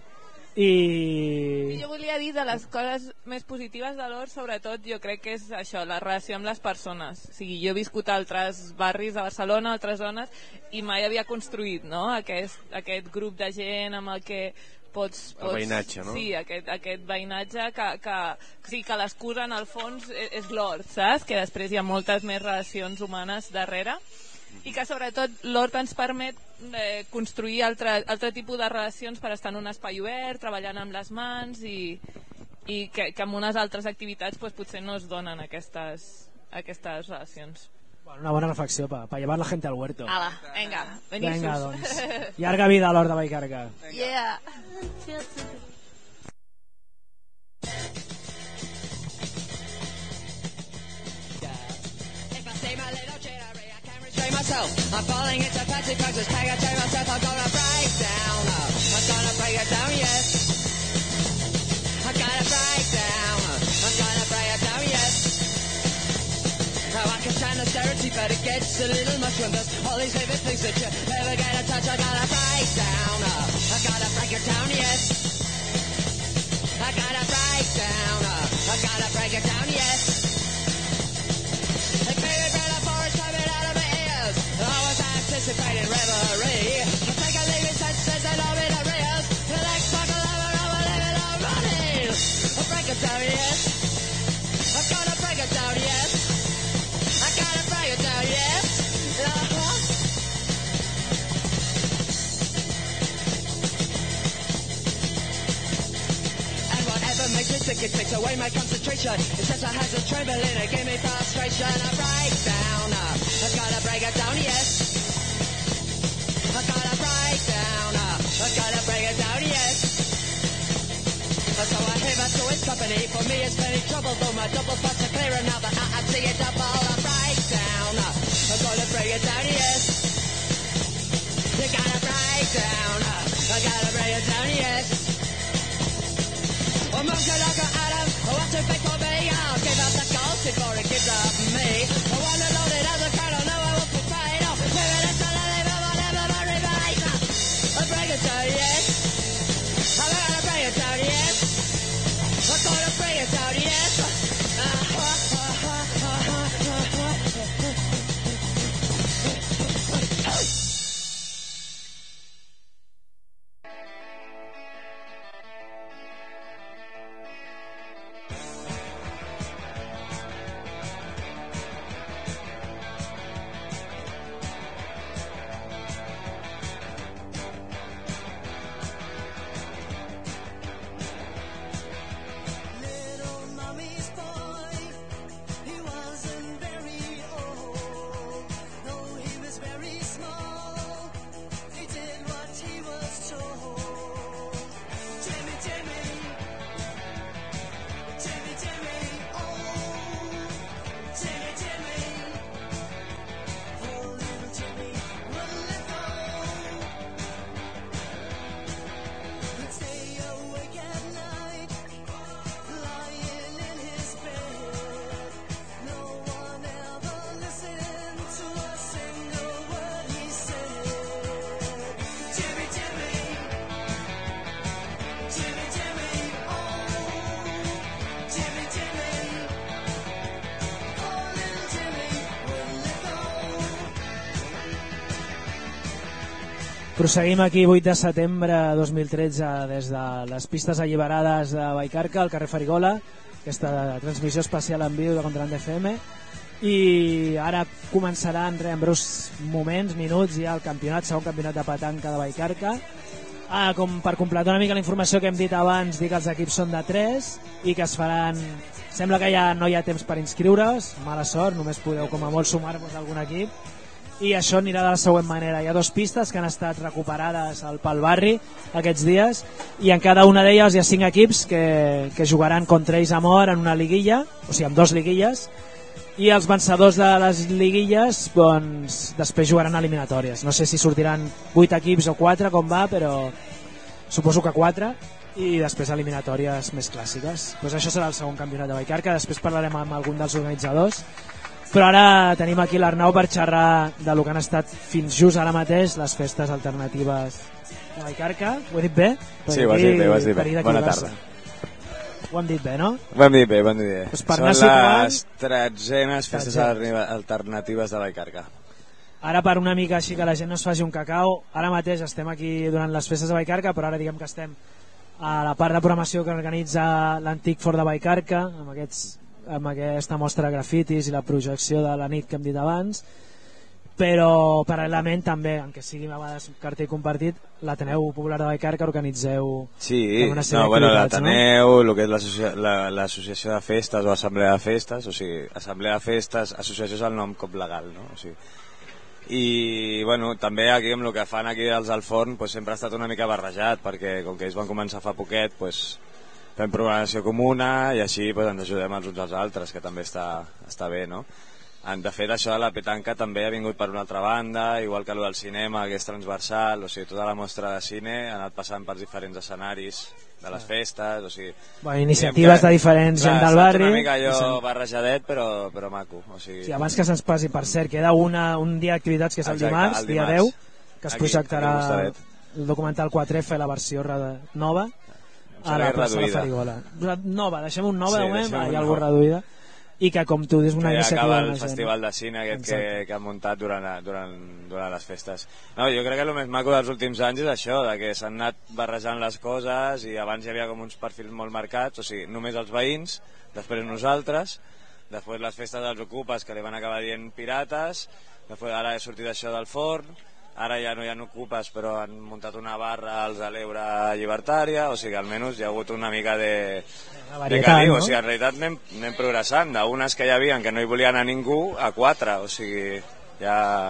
I jo volia dir de les coses més positives de l'Hort, sobretot jo crec que és això, la relació amb les persones. O sigui, jo he viscut a altres barris de Barcelona, altres zones, i mai havia construït, no?, aquest grup de gent amb el que pots el veïnatge, no? Sí, aquest veïnatge que l'excusa en el fons és l'Hort, saps? Que després hi ha moltes més relacions humanes darrere, i que sobretot l'Hort ens permet construir altre tipus de relacions per estar en un espai obert, treballant amb les mans, i que amb unes altres activitats pues, potser no es donen aquestes relacions. Bueno, una bona reflexió para llevar la gente al huerto. Ala, venga, benissos. Venga, doncs. Llarga vida a l'Hort de Vallcarca. Yeah. Myself, I'm falling into fancy practice. Can I tell myself I'm gonna break down? I'm gonna break it down, yes. I'm gonna break down. I'm gonna break it down, yes. Now I can stand austerity, but it gets a little much when there's all these favorite things that you never get a touch. I gotta break down. I gotta break it down, yes. I gotta break down. I gotta break it down, yes. Like baby, brother, forest coming out of me. I was anticipating revelry. I take a leave in senses and I'm in arrears. The next fucking lover, I'm a living on running. I break it down, yes. I gotta break it down, yes. I gotta break it down, yes. And whatever makes me sick, it takes away my concentration. It says I has a tremble in it, give me frustration. I break down. I gotta break it down, yes. I gotta break down. I gotta break it down, yes. So I hear my toys company. For me it's plenty trouble, though my double thoughts are clearer now that I see it double. I break down. I gotta break it down, yes. You gotta break down. I gotta break it down, yes. Well, monkey like an Adam, what's too big for me? I'll give up the ghost before it gives up me. I wanna load it as a candle, no I won't be paid. Oh, maybe that's a living, but I'll never very right. Proseguim aquí 8 de setembre de 2013 des de les pistes alliberades de Vallcarca, al carrer Farigola, aquesta transmissió especial en viu de Contrabanda FM, i ara començarà en breus moments, minuts, ja el campionat, segon campionat de petanca de Vallcarca. Com per completar una mica la informació que hem dit abans, dir que els equips són de 3 i que es faran... Sembla que ja no hi ha temps per inscriure's, mala sort, només podeu com a molt sumar-vos a algun equip. I això anirà de la següent manera. Hi ha 2 pistes que han estat recuperades pel barri aquests dies i en cada una d'elles hi ha 5 equips que jugaran contra ells a mort en una liguilla, o sigui, amb 2 liguilles, i els vencedors de les liguilles doncs, després jugaran eliminatòries. No sé si sortiran 8 equips o 4 com va, però suposo que 4, i després eliminatòries més clàssiques. Doncs això serà el segon campionat de Vallcarca, després parlarem amb algun dels organitzadors. Però ara tenim aquí l'Arnau per xerrar de lo que han estat fins just ara mateix les festes alternatives de Vallcarca. Ho he dit bé? Sí, ho has dit bé. Bona tarda. Ho hem dit bé, no? Ho hem dit bé. Doncs són les 13enes festes alternatives de Vallcarca. Ara per una mica així que la gent no es faci un cacau, ara mateix estem aquí durant les festes de Vallcarca, però ara diguem que estem a la part de programació que organitza l'antic Fort de Vallcarca, amb aquesta mostra de grafitis i la projecció de la nit que hem dit abans, però paral·lelament també, encara sigui a vegades cartell compartit, l'Ateneu Popular de Vallcarca organitzeu una sèrie d'activitats, l'Ateneu, el que és l'associació de festes o assemblea de festes, o sigui, assemblea de festes, associació és el nom cop legal, no? O sigui, i bueno, també aquí amb el que fan aquí els del forn pues, sempre ha estat una mica barrejat, perquè com que ells van començar fa poquet, pues, fem programació comuna i així pues, ens ajudem els uns als altres, que també està bé, no? De fet, això de la petanca també ha vingut per una altra banda, igual que el del cinema, que és transversal, o sigui, tota la mostra de cine ha anat passant per diferents escenaris de les festes, o sigui... iniciatives de diferents gent del barri... Una mica allò barrejadet, però maco. O sigui... Sí, abans que se'ns passi, per cert, queda un dia d'activitats que és el dimarts, dia 10, que es projectarà el documental 4F, la versió nova, a la plaça de la Farigola. Nova, deixem un nova, hi ha alguna reduïda, i que com tu dius una iniciativa... acaba el festival de cine aquest que han muntat durant les festes. No, jo crec que el més maco dels últims anys és això, que s'han anat barrejant les coses i abans hi havia com uns perfils molt marcats, o sigui, només els veïns, després nosaltres, després les festes dels ocupes que li van acabar dient pirates, després ara he sortit això del forn, ara ja no hi ha ocupes però han muntat una barra als de l'Ebre llibertària, o sigui, almenys hi ha hagut una mica de caliu, o sigui, en realitat anem progressant, d'unes que hi havia que no hi volia anar ningú a 4, o sigui, hi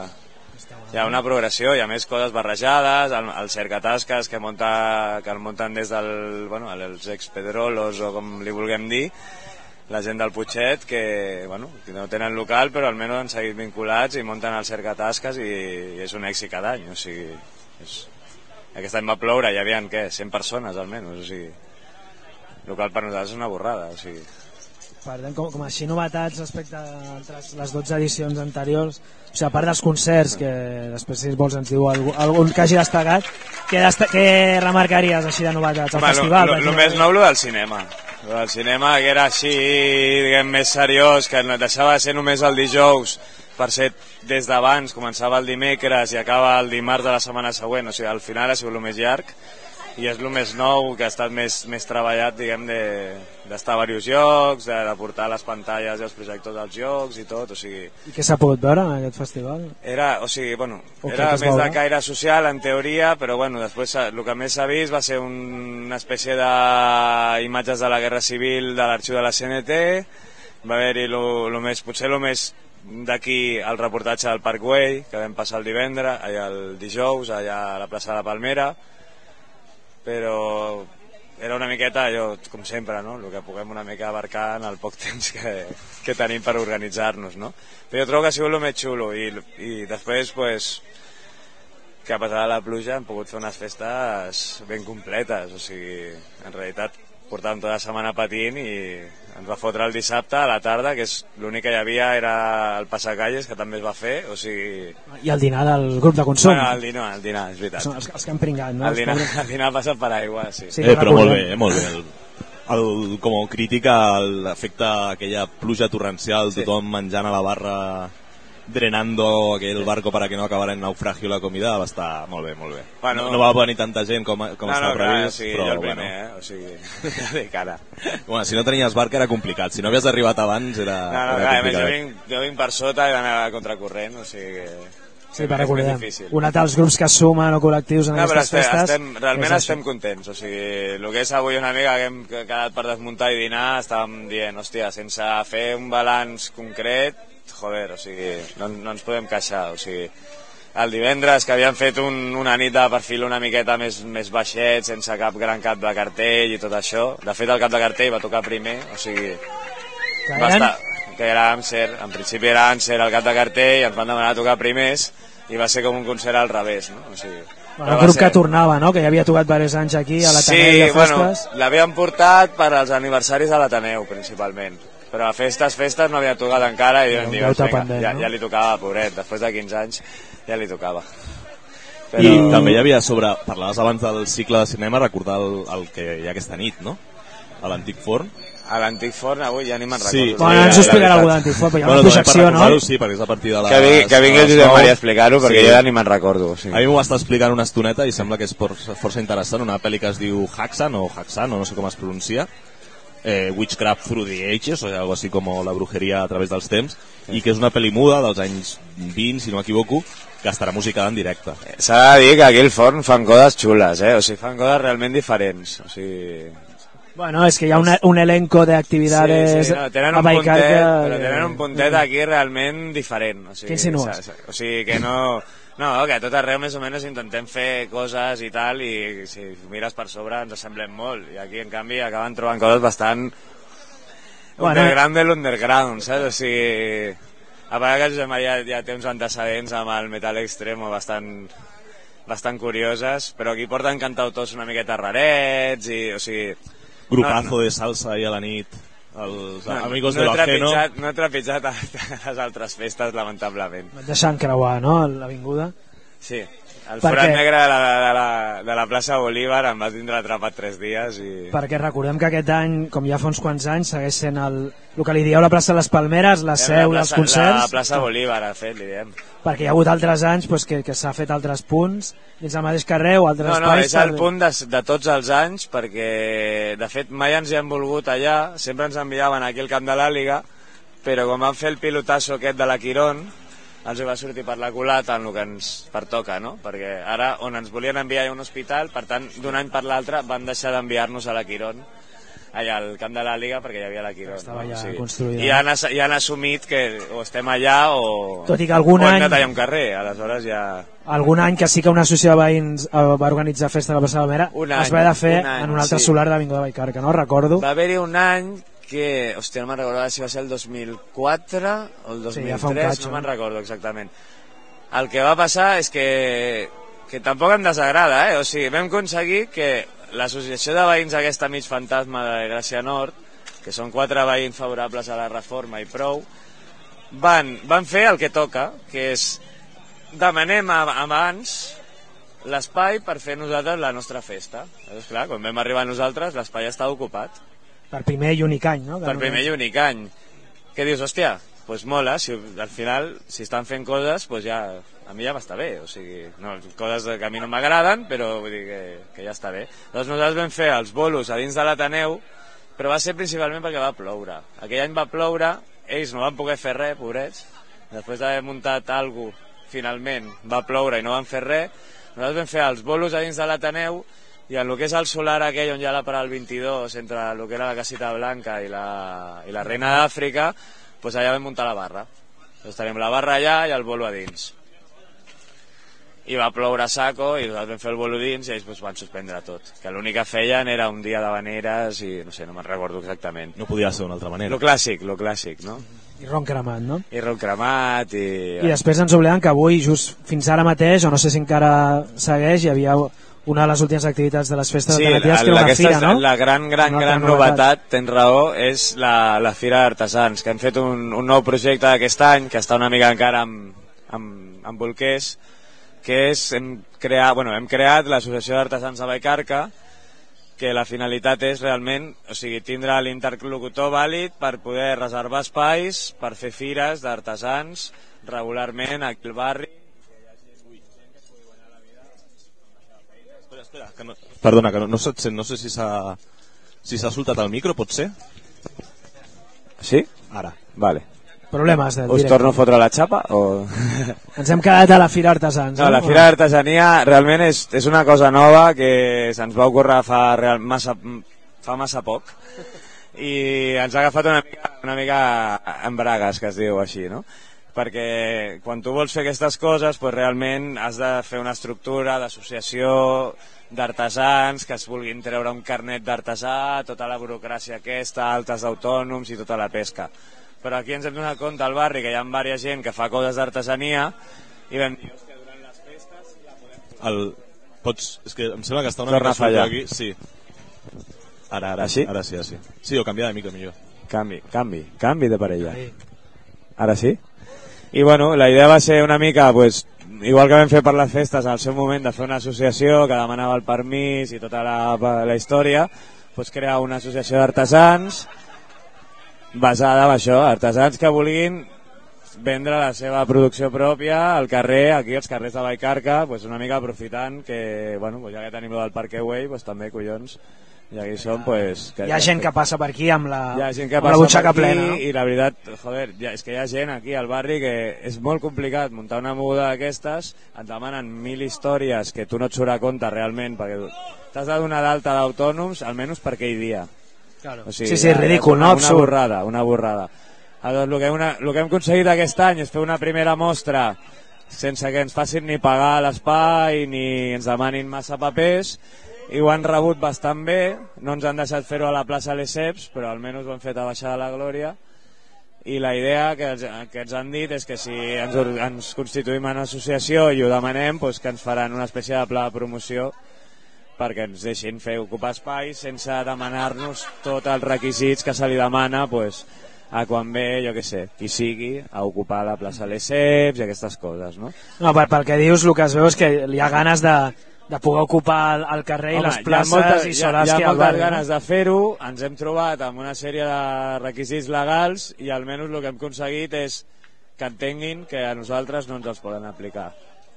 ha una progressió, hi ha més coses barrejades, el cercatasques que el munten des els ex-pedrolos o com li vulguem dir, la gent del Putxet que no tenen local però almenys han seguit vinculats i munten el cercatasques i és un èxit cada any, o sigui, aquest any va ploure, hi havia 100 persones almenys, o sigui, local per nosaltres és una borrada, o sigui. Com així novetats respecte a les 12 edicions anteriors, o sigui, a part dels concerts, que després si vols ens diu algun que hagi destacat, què remarcaries així de novetats? El festival? El més nou, el del cinema. El cinema que era així, diguem, més seriós, que deixava de ser només el dijous, per ser des d'abans, començava el dimecres i acaba el dimarts de la setmana següent, o sigui, al final ha sigut el més llarg i és el més nou, que ha estat més treballat, diguem, d'estar a diversos llocs, de portar les pantalles i els projectors als llocs i tot, o sigui... I què s'ha pogut veure en aquest festival? Era més de caire social, en teoria, però després el que més s'ha vist va ser una espècie d'imatges de la Guerra Civil de l'arxiu de la CNT, va haver-hi potser el més d'aquí el reportatge del Parkway, que vam passar el dijous, allà a la plaça de la Palmera, però era una miqueta allò, com sempre, no? El que puguem una mica abarcar en el poc temps que tenim per organitzar-nos, no? Però jo trobo que ha sigut el més xulo i després, que a pesar de la pluja hem pogut fer unes festes ben completes, o sigui, en realitat portàvem tota la setmana patint i ens va fotre el dissabte a la tarda, que és l'únic que hi havia era el passacalles, que també es va fer, o sigui... I el dinar del grup de consum. El dinar, és veritat. Són els que han pringat, no? El dinar passa per aigua, sí. Però molt bé. Com a crítica, l'efecte aquella pluja torrencial, tothom menjant a la barra drenando aquell barco para que no acabara en naufragio la comida, va estar molt bé, molt bé. Bueno, no va venir tanta gent com estava previst, sí, però jo el primer, bueno. O sigui, de cara. Bueno, si no tenies barca era complicat, si no havies arribat abans era complicat. Jo vinc per sota i d'anar a contracorrent, o sigui que... Sí, per recordar. Un dels grups que es sumen o col·lectius en aquestes festes... Realment estem contents, o sigui, el que és avui una mica que hem quedat per desmuntar i dinar, estàvem dient, hòstia, sense fer un balanç concret, joder, o sigui, no ens podem queixar, o sigui, el divendres que havíem fet una nit de perfil una miqueta més baixet, sense cap gran cap de cartell i tot això, de fet el cap de cartell va tocar primer, o sigui, que era Amser, en principi era Amser el cap de cartell, ens van demanar tocar primers i va ser com un concert al revés, no? O sigui, el grup que tornava, no? Que ja havia tocat diversos anys aquí a l'Ateneu de festes. Sí, l'havíem portat per als aniversaris de l'Ateneu, principalment. Però a festes no havia tocat encara i vam dir, ja li tocava, pobret, després de 15 anys ja li tocava. Però... I també hi havia parlaves abans del cicle de cinema, recordar el que hi ha aquesta nit, no? A l'Antic Forn. A l'Antic Forn avui ja ni me'n recordo. Sí. Bueno, ens ho explicarà algú d'Antic Forn, però hi ha una projecció, no? Sí, perquè és a partir de que vingui el Josep Maria a explicar-ho, perquè jo ja ni me'n recordo. A mi m'ho va estar explicant una estoneta i sembla que és força interessant, una pel·li que es diu Haxan, o no sé com es pronuncia, Witchcraft Through the Ages, o algo así como la brujeria a través dels temps, i que és una pel·li muda dels anys 20, si no m'equivoco, que estarà musicada en directe. S'ha de dir que aquí al Forn fan coses xules, o sigui, fan coses realment diferents, o sigui... Bueno, és que hi ha un elenco d'activitats tenen un puntet aquí realment diferent. Què insinues? O sigui, que no... No, que a tot arreu més o menys intentem fer coses i tal, i si mires per sobre ens assemblem molt, i aquí en canvi acaben trobant coses bastant underground de l'underground, saps? O sigui, a part que Josep Maria ja té uns antecedents amb el metal extremo bastant curioses, però aquí porten cantautors una miqueta rarets, i o sigui... Grupazo de salsa ahí a la nit, els amigos de l'Ajeno. No he trepitjat a les altres festes, lamentablement. Deixant creuar, no?, l'avinguda. Sí, el forat negre de la plaça Bolívar em va tindre atrapat 3 dies. Perquè recordem que aquest any, com ja fa uns quants anys, segueix sent el que li dieu la plaça de les Palmeres, la seu dels concerts. La plaça Bolívar, de fet, li diem. Perquè hi ha hagut altres anys que s'ha fet altres punts dins el mateix carrer o altres espais. No, és el punt de tots els anys, perquè de fet mai ens hi han volgut allà, sempre ens enviaven aquí al camp de l'Àliga, però quan van fer el pilotasso aquest de la Quirón ens va sortir per la culata en el que ens pertoca, no? Perquè ara on ens volien enviar a un hospital, per tant d'un any per l'altre van deixar d'enviar-nos a la Quirón, allà al camp de l'Àliga, perquè hi havia la Quirón. Estava ja construïda. I han assumit que o estem allà o tot i que algun any... hem anat allà a un carrer, aleshores ja... Algun any que sí que una associació de veïns va organitzar festa de la plaça de Palmera, es va de fer en un altre solar de l'Avinguda Vallcarca, no? Recordo. Va haver-hi un any que, hòstia, no me'n recordo si va ser el 2004 o el 2003, no me'n recordo exactament. El que va passar és que tampoc em desagrada, o sigui, vam aconseguir que l'associació de veïns aquesta mig fantasma de Gràcia Nord, que són 4 veïns favorables a la reforma i prou, van fer el que toca, que és demanem abans l'espai per fer nosaltres la nostra festa. És clar, quan vam arribar nosaltres l'espai estava ocupat. Per primer i únic any, no? Per primer i únic any. Què dius, hòstia, doncs mola, al final, si estan fent coses, doncs ja, a mi ja m'està bé, o sigui, no, coses que a mi no m'agraden, però vull dir que ja està bé. Doncs nosaltres vam fer els bolos a dins de l'Ateneu, però va ser principalment perquè va ploure. Aquell any va ploure, ells no van poder fer res, pobrets, després d'haver muntat alguna cosa, finalment va ploure i no van fer res, nosaltres vam fer els bolos a dins de l'Ateneu, i en el que és el solar aquell on hi ha la Paral 22, entre el que era la Casita Blanca i la Reina d'Àfrica, doncs allà vam muntar la barra. Doncs tenim la barra allà i el bolo a dins. I va ploure a saco i nosaltres vam fer el bolo dins i ells doncs, van suspendre tot. Que l'únic que feien era un dia d'habaneres i no sé, no me'n recordo exactament. No podia ser d'una altra manera. Lo clàssic, no? I ron cremat, no? I ron cremat i... I després ens oblidem que avui, just fins ara mateix, o no sé si encara segueix, hi havia una de les últimes activitats de les festes alternatives, que era una fira, no? La gran novetat, tens raó, és la Fira d'Artesans, que hem fet un nou projecte aquest any, que està una mica encara amb bolquers, que és, hem creat l'Associació d'Artesans de Vallcarca, que la finalitat és realment, o sigui, tindre l'interlocutor vàlid per poder reservar espais, per fer fires d'artesans regularment aquí al barri. Espera, que no... Perdona, que no se't sent, no sé si s'ha soltat el micro, pot ser? Sí? Ara. Vale. Problemes del Us directe. torno a fotre la xapa? O... Ens hem quedat a la Fira Artesans. No, la Fira d'Artesania realment és una cosa nova que se'ns va ocórrer fa massa poc i ens ha agafat una mica en bragues, que es diu així, no? Perquè quan tu vols fer aquestes coses pues realment has de fer una estructura d'associació d'artesans que es vulguin treure un carnet d'artesà, tota la burocràcia aquesta, altes d'autònoms i tota la pesca. Però aquí ens hem donat compte al barri que hi ha diversa gent que fa coses d'artesania i vam dir, hòstia, durant les festes ja podem... És que em sembla que està una mica solta aquí. Sí. Ara sí? Ara sí. Sí, o canviar de micro millor. Canvi de parella. Ara sí? I bueno, la idea va ser una mica, pues, igual que vam fer per les festes al seu moment de fer una associació que demanava el permís i tota la història, pues crear una associació d'artesans basada en això, artesans que vulguin vendre la seva producció pròpia al carrer, aquí als carrers de Vallcarca, pues una mica aprofitant que, bueno, pues ja que tenim lo del Parkway, pues també, collons, ja que hi som, pues... Hi ha gent que passa per aquí amb la passa butxaca per aquí, plena, no? I la veritat, joder, és que hi ha gent aquí al barri que és molt complicat muntar una moguda d'aquestes, et demanen 1000 històries que tu no et surt a compte realment, perquè t'has de donar d'alta d'autònoms almenys per aquell dia. Claro. O sigui, sí, ridícul, no? Una borrada. El que hem aconseguit aquest any és fer una primera mostra sense que ens facin ni pagar l'espai ni ens demanin massa papers, i ho han rebut bastant bé. No ens han deixat fer-ho a la plaça Lesseps, però almenys ho han fet a Baixar de la Glòria, i la idea que ens han dit és que si ens constituïm en associació i ho demanem, doncs que ens faran una espècie de pla de promoció perquè ens deixin fer ocupar espais sense demanar-nos tots els requisits que se li demana doncs, a quan ve, jo què sé, qui sigui a ocupar la plaça Lesseps i aquestes coses, no? No, pel que dius, el que es veu és que hi ha ganes de poder ocupar el carrer i les places i solars que hi ha al barri. Hi ha moltes ganes de fer-ho, ens hem trobat amb una sèrie de requisits legals i almenys el que hem aconseguit és que entenguin que a nosaltres no ens els poden aplicar,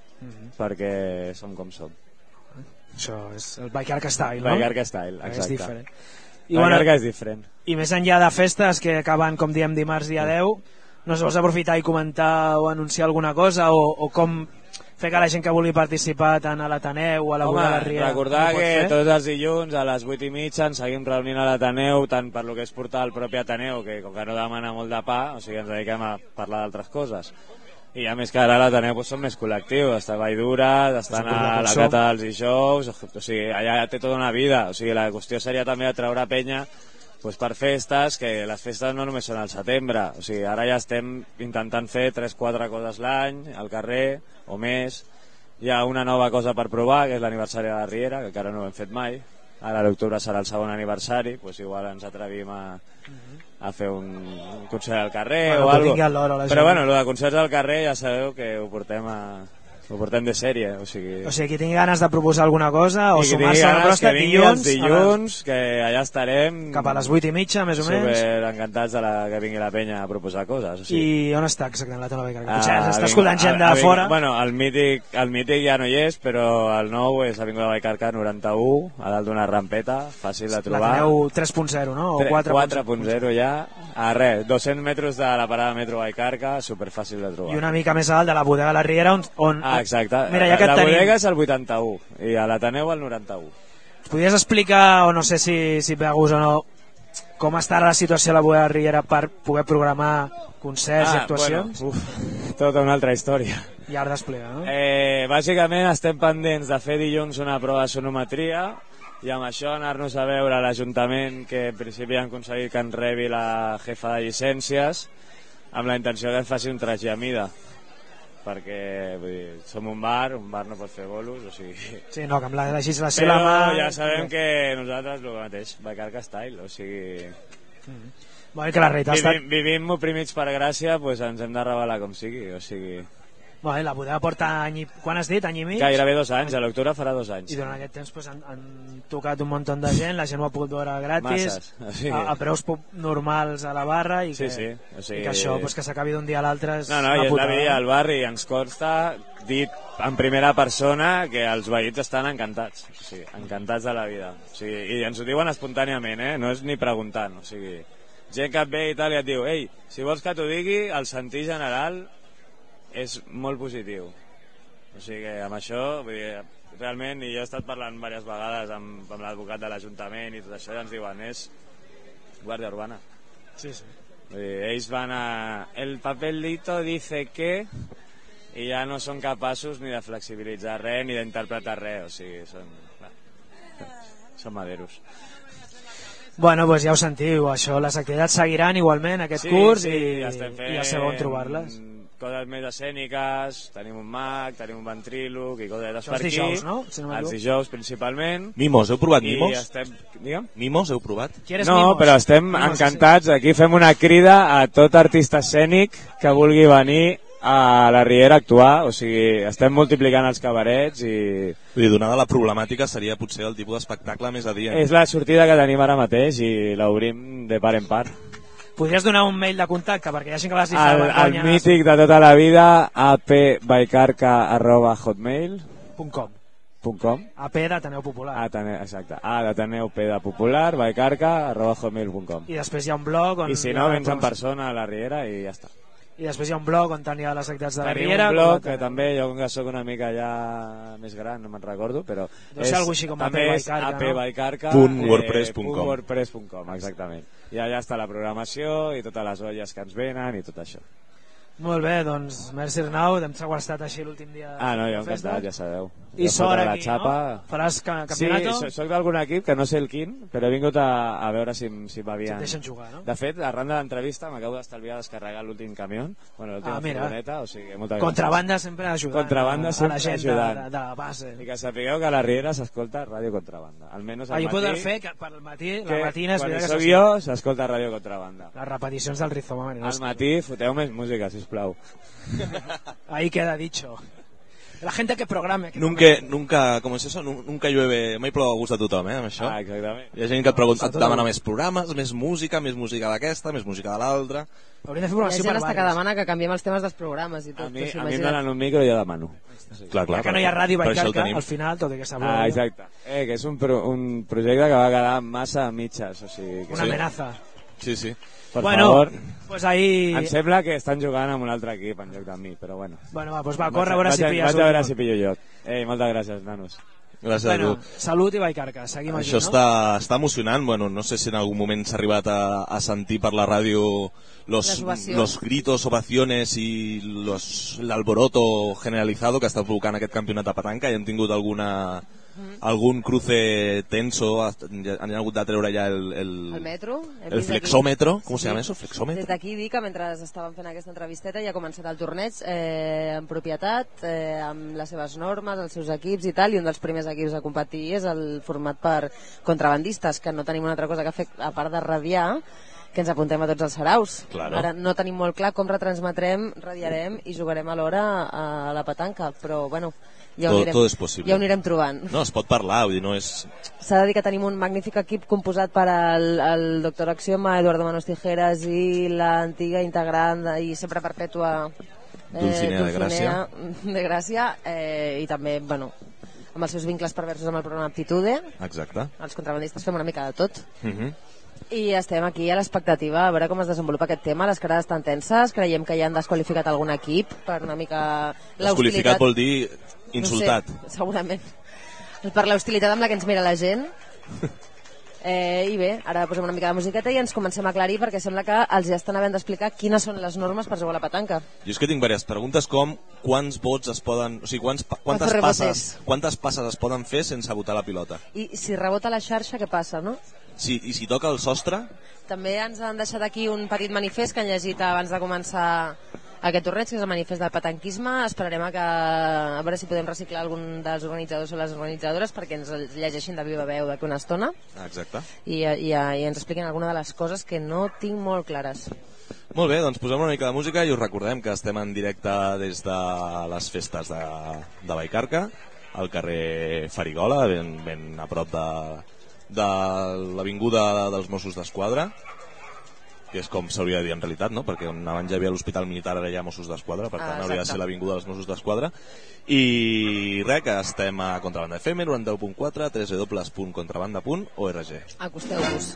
perquè som com som. Això és el Vallcarca Style, no? Vallcarca Style, exacte. És diferent. Vallcarca és diferent. I més enllà de festes que acaben, com diem, dimarts dia 10, no sé, vols aprofitar i comentar o anunciar alguna cosa o com fer que la gent que vulgui participar tant a l'Ateneu o a la Boda de la Riera... Recordar que tots els dilluns a les 8:30 ens seguim reunint a l'Ateneu, tant per lo que és portar el propi Ateneu, que com que no demana molt de pa, o sigui, ens dediquem a parlar d'altres coses. I a més que ara a l'Ateneu són més col·lectius, està a Valldura, estan a la Cata dels Dijous, o sigui, allà té tota una vida, o sigui, la qüestió seria també treure penya per festes, que les festes no només són al setembre, o sigui, ara ja estem intentant fer 3-4 coses l'any al carrer, o més. Hi ha una nova cosa per provar, que és l'aniversari de la Riera, que encara no ho hem fet mai. Ara a l'octubre serà el segon aniversari, doncs igual ens atrevim a fer un concert al carrer o alguna cosa. Però bueno, el de concerts al carrer ja sabeu que ho portem de sèrie, o sigui, qui tingui ganes de proposar alguna cosa o sumar-se a la prosta dilluns, que allà estarem cap a les 8:30 més o menys, super encantats que vingui la penya a proposar coses, o sigui. I on està exactament la Tona Vallcarca? Potser està escoltant gent de fora. Bueno, el mític ja no hi és, però el nou és Avinguda Vallcarca 91, a dalt d'una rampeta, fàcil de trobar. L'Ateneu 3.0, no? O 4.0 ja, a res, 200 metres de la parada metro Vallcarca, superfàcil de trobar. I una mica més a dalt de la Bodega de la Riera, on exacte, mira, ja que la bodega és el 81 i a l'Ateneu el 91. Podries explicar, o no sé si pegus o no, com està la situació a la Bodega de la Riera per poder programar concerts i actuacions? Bueno, tota una altra història. I ara desplega, no? Bàsicament estem pendents de fer dilluns una prova de sonometria i amb això anar-nos a veure a l'Ajuntament, que en principi han aconseguit que ens rebi la jefa de llicències, amb la intenció que ens faci un traje a mida, perquè vull dir, som un bar no pot fer bolos, o sigui... Sí, no, que amb la legislació però la mà... ja sabem que nosaltres el mateix, Vallcarca Style, o sigui... Bueno, que la realitat vivim oprimits per gràcia, doncs ens hem de revelar com sigui, o sigui... Bueno, la bodega porta quan has dit? Any i mig? Gairebé 2 anys, a l'octubre farà 2 anys. I durant aquest temps pues, han tocat un munt de gent, la gent ho ha pogut veure gratis, a preus normals a la barra, i que, o sigui, i que això pues, que s'acabi d'un dia a l'altre és No, i és la vida al barri, i ens consta dit en primera persona que els veïns estan encantats, o sigui, encantats de la vida, o sigui, i ens ho diuen espontàniament, no és ni preguntant, o sigui, gent que et ve i tal i et diu, ei, si vols que t'ho digui, el sentir general és molt positiu, o sigui que amb això vull dir, realment, i jo he estat parlant diverses vegades amb l'advocat de l'Ajuntament i tot això, i ens diuen, és Guàrdia Urbana. Sí. Vull dir, ells van a el papelito dice que, i ja no són capaços ni de flexibilitzar res ni d'interpretar res, o sigui, són maderos. Bueno, pues ja ho sentiu, això, les activitats seguiran igualment aquest curs i ja sabeu on trobar-les. Coses més escèniques, tenim un mag, tenim un ventríloc i coses per aquí. Els dijous, no? Si no els dijous principalment. Mimos, heu provat mimos? Digue'm? Mimos, heu provat? No, però estem encantats, aquí fem una crida a tot artista escènic que vulgui venir a la Riera a actuar, o sigui, estem multiplicant els cabarets i... Vull dir, donada la problemàtica, seria potser el tipus d'espectacle més adient. És la sortida que tenim ara mateix i l'obrim de part en part. Podries donar un mail de contacte perquè hi ha gent que vas dir el mític de tota la vida apvaicarca@hotmail.com AP d'Ateneu Popular. Exacte, A d'Ateneu, P de Popular, vaicarca@hotmail.com. I després hi ha un blog i si no, vens en persona a la Riera i ja està. I després hi ha un blog on hi ha les activitats de la Tenim Riera. Un blog que també, jo com que soc una mica ja més gran, no me'n recordo, però deu ser alguna així com apvaicarca.wordpress.com, exactament. I allà està la programació i totes les olles que ens venen i tot això. Molt bé, doncs merci Arnau, hem següestat així l'últim dia no, jo encantat, ja sabeu. I sort aquí, no? Faràs campionato? Sí, soc d'algun equip, que no sé el quin, però he vingut a veure si m'havien... Si et deixen jugar, no? De fet, arran de l'entrevista m'acabo d'estalviar descarregar l'últim camió, bueno, l'última furgoneta, o sigui, moltes gràcies. Contrabanda sempre ajudant Contrabanda sempre a la gent ajudant. de base. I que sapigueu que a la Riera s'escolta Ràdio Contrabanda, almenys al matí. Poden fer que per al matí, la matina... Quan soc jo, s'escolta Ràdio Contrabanda. Les repeticions del Rizoma Marinos. Al matí foteu més música, sisplau. Ahí queda dicho. La gente que programe. Nunca, com és això? Nunca llueve, mai plou a gust de tothom, amb això. Exactament. Hi ha gent que et demana més programes, més música d'aquesta, més música de l'altra. Hi ha gent hasta que demana que canviem els temes dels programes i tot. A mi em donen un micro i jo demano. Clar, ja que no hi ha ràdio Vallcarca, al final, tot i que s'ha exacte. Que és un projecte que va quedar massa a mitges. O sigui, una amenaça. Sí. Per favor, pues ahí... em sembla que estan jugant amb un altre equip en lloc de mi, però bueno. Bueno, pues va, corre a veure si pilles. Vaig a veure si pillo jo. Moltes gràcies, nanos. Gràcies a tu. Salut i Vallcarca, seguim aquí, no? Això està emocionant, bueno, no sé si en algun moment s'ha arribat a sentir per la ràdio los gritos, ovaciones i l'alboroto generalizado que està provocant aquest campionat de petanca i hem tingut algun cruce tenso, han hagut de treure ja el metro, el flexómetro, com se llama eso? Flexómetro. Des d'aquí dic que mentre estàvem fent aquesta entrevisteta ja ha començat el torneig en propietat, amb les seves normes, els seus equips i tal, i un dels primers equips a competir és el format per contrabandistes, que no tenim una altra cosa que fer a part de radiar, que ens apuntem a tots els saraus. Claro. Ara no tenim molt clar com retransmetrem, radiarem i jugarem alhora a la petanca, però bueno, ja ho anirem trobant. No, es pot parlar, vull dir, no és... S'ha de dir que tenim un magnífic equip composat per el doctor Axioma, Eduardo Manos Tijeras i l'antiga integrant i sempre perpètua Dulcinea de Gràcia, i també, bueno, amb els seus vincles perversos amb el programa Aptitude. Exacte. Els contrabandistes fem una mica de tot. I estem aquí a l'expectativa a veure com es desenvolupa aquest tema. Les cares estan tenses, creiem que ja han desqualificat algun equip per una mica desqualificat vol dir insultat, no sé, segurament per l'hostilitat amb la que ens mira la gent. I bé, ara posem una mica de musiqueta i ens comencem a aclarir, perquè sembla que els ja estan havent d'explicar quines són les normes per jugar a la petanca. Jo és que tinc diverses preguntes, com quants vots es poden, o sigui, quantes passes es poden fer sense botar la pilota, i si rebota la xarxa, què passa, no? Sí, i si toca el sostre? També ens han deixat aquí un petit manifest que han llegit abans de començar aquest torneig, que és el manifest del petanquisme. Esperarem a veure si podem reciclar algun dels organitzadors o les organitzadores perquè ens llegeixin de viva veu d'aquí una estona. Exacte. I ens expliquin alguna de les coses que no tinc molt clares. Molt bé, doncs posem una mica de música i us recordem que estem en directe des de les festes de Vallcarca, al carrer Farigola, ben a prop de l'avinguda dels Mossos d'Esquadra, que és com s'hauria de dir en realitat, no? Perquè on abans ja havia l'Hospital Militar, ara hi ha Mossos d'Esquadra, per tant hauria de ser l'avinguda dels Mossos d'Esquadra. I res, que estem a Contrabanda FM 91.4, www.contrabanda.org. Acosteu-vos.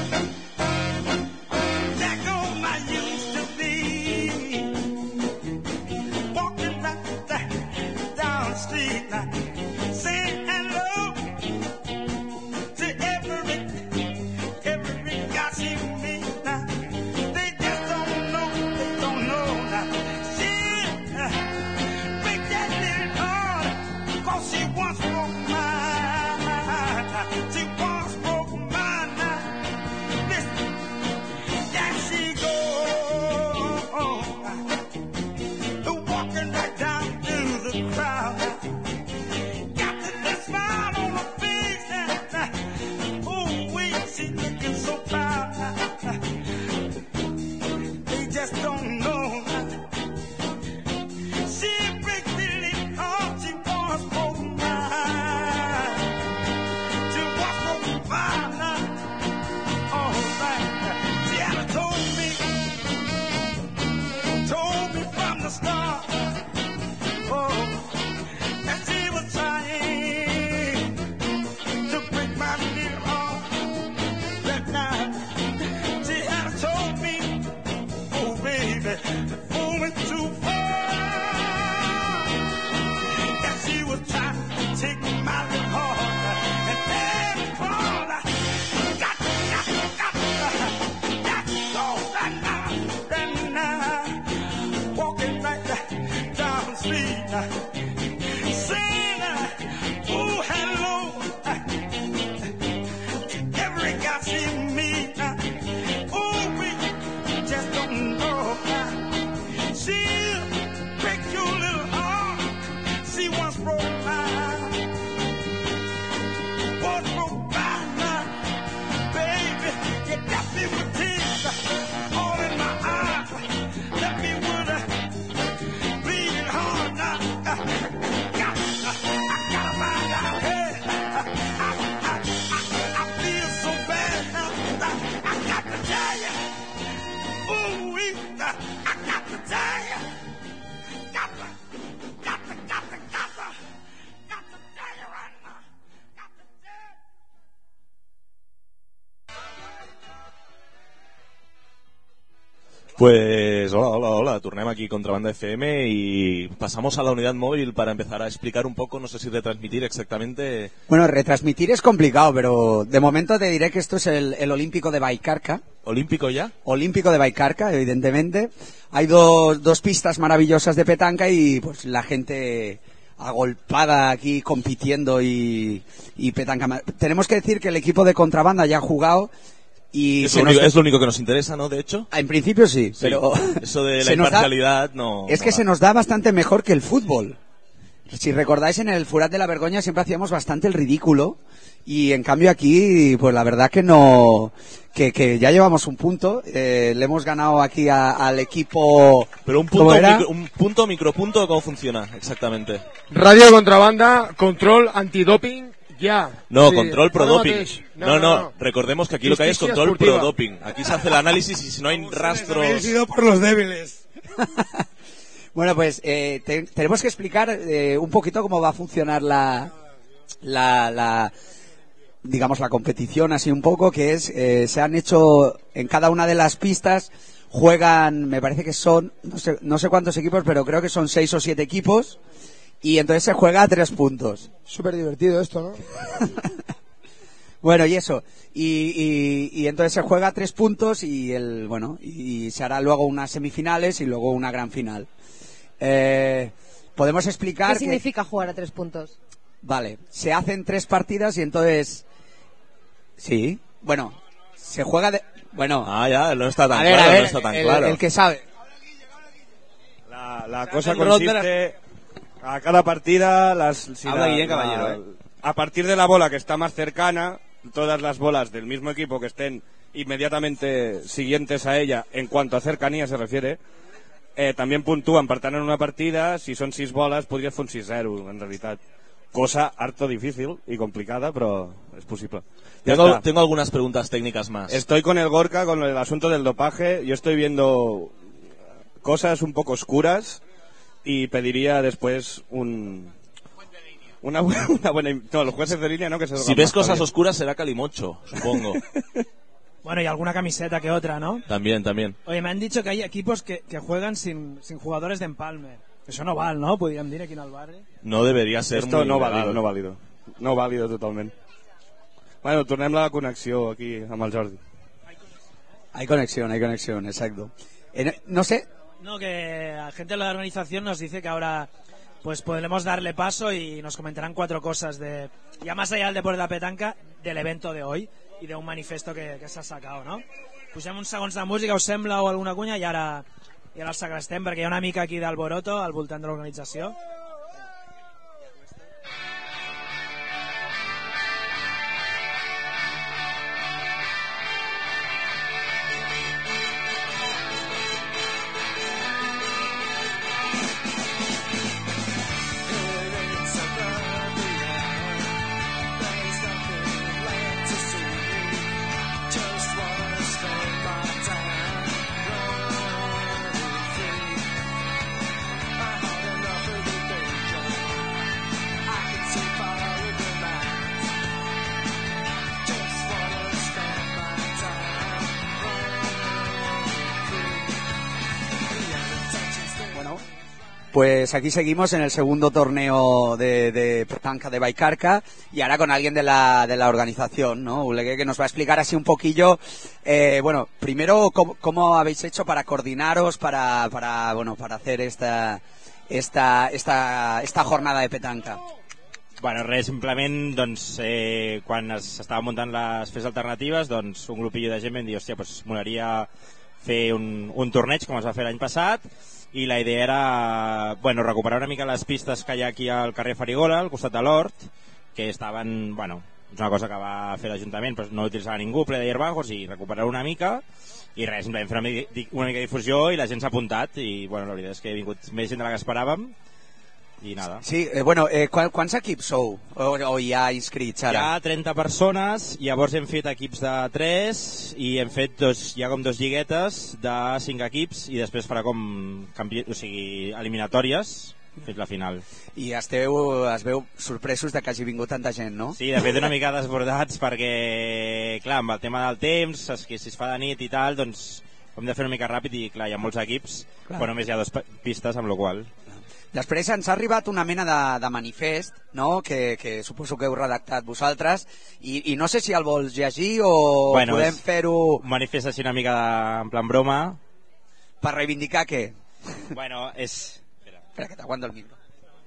Pues hola, tornem aquí Contrabanda FM y pasamos a la unidad móvil para empezar a explicar un poco, no sé si retransmitir exactamente. Bueno, retransmitir es complicado, pero de momento te diré que esto es el Olímpico de Vallcarca. ¿Olímpico ya? Olímpico de Vallcarca, evidentemente. Hay dos pistas maravillosas de petanca y pues la gente agolpada aquí compitiendo y petanca. Tenemos que decir que el equipo de Contrabanda ya ha jugado. Y es lo único que nos interesa, ¿no? De hecho. En principio sí, pero eso de la imparcialidad no. Es que se nos da bastante mejor que el fútbol. Si recordáis, en el Furat de la Vergoña siempre hacíamos bastante el ridículo y en cambio aquí, pues la verdad que no, que ya llevamos un punto, le hemos ganado aquí al equipo. Pero un punto, micropunto, ¿cómo funciona exactamente? Radio Contrabanda, control antidoping. Ya. No, sí. Control pro doping. No, recordemos que aquí lo que hay es control pro doping. Aquí se hace el análisis y si no hay rastros. Habéis ido por los débiles. Bueno, pues tenemos que explicar un poquito cómo va a funcionar digamos la competición, así un poco, que es se han hecho en cada una de las pistas, juegan, me parece que son no sé cuántos equipos, pero creo que son 6 o 7 equipos. Y entonces se juega a 3 puntos. Súper divertido esto, ¿no? Bueno, y eso. Y entonces se juega a 3 puntos y y se hará luego unas semifinales y luego una gran final. Podemos explicar. ¿Qué significa jugar a 3 puntos? Vale, se hacen 3 partidas y entonces. Sí. Bueno, se juega de. Bueno. Ya, no está tan claro. No está tan claro. El que sabe. La cosa consiste. A cada partida, Guillén Caballero, a partir de la bola que está más cercana, todas las bolas del mismo equipo que estén inmediatamente siguientes a ella en cuanto a cercanía se refiere, también puntúan per tant en una partida. Si són 6 boles podria fer un 6-0 en realitat, cosa harto difícil y complicada, pero es posible. Tengo algunas preguntas técnicas más. Estoy con el Gorka con el asunto del dopaje. Yo estoy viendo cosas un poco oscuras y pediría después una buena... No, los jueces de línea no, que se... Si ves cosas oscuras será Calimocho, supongo. Bueno, y alguna camiseta que otra, ¿no? También. Oye, me han dicho que hay equipos que juegan sin jugadores de empalme. Eso no val, ¿no? Podríem dir aquí en el barri. No debería ser esto muy no legal. válido. No válido totalment. Bueno, tornem la connexió aquí amb el Jordi. Hay conexión, exacto. No sé. No, que la gente de la organización nos dice que ahora pues podremos darle paso y nos comentarán 4 cosas ya más allá del deporte de la petanca, del evento de hoy y de un manifiesto que s'ha sacado, ¿no? Posem uns segons de música, us sembla, o alguna cunya, i ara el segrestem perquè hi ha una mica aquí d'alboroto al voltant de l'organització. Pues aquí seguimos en el segundo torneo de petanca de Vallcarca y ahora con alguien de la organización, ¿no? Ulegue, que nos va a explicar así un poquillo, bueno, primero cómo habéis hecho para coordinaros para hacer esta jornada de petanca. Bueno, res, simplement, doncs, quan s'estaven muntant les fes alternatives, doncs, un grupillo de gent vam dir, hòstia, pues, molaria fer un torneig com es va fer l'any passat, i la idea era, bueno, recuperar una mica les pistes que hi ha aquí al carrer Farigola, al costat de l'Hort, que estaven, bueno, és una cosa que va fer l'Ajuntament, però no utilitzava ningú, ple d'hierbajos, i recuperar una mica, i res, vam fer una mica de difusió i la gent s'ha apuntat, i bueno, la veritat és que ha vingut més gent de la que esperàvem, i nada. Sí, bueno, quants equips sou? O hi ha inscrits ara? Hi ha 30 persones, llavors hem fet equips de 3 i hem fet hi ha com 2 lliguetes de 5 equips i després farà com eliminatòries fins la final. I es veu sorpresos de que hagi vingut tanta gent, no? Sí, de fet una mica desbordats perquè, clar, amb el tema del temps, si es fa de nit i tal, doncs hem de fer una mica ràpid i clar, hi ha molts equips, però només hi ha 2 pistes, amb la qual cosa. Després ens ha arribat una mena de manifest, no?, que suposo que heu redactat vosaltres, i no sé si el vols llegir o podem fer-ho... Un manifest així una mica en plan broma. Per reivindicar què? Bueno, és... Espera, que t'aguanto el micro.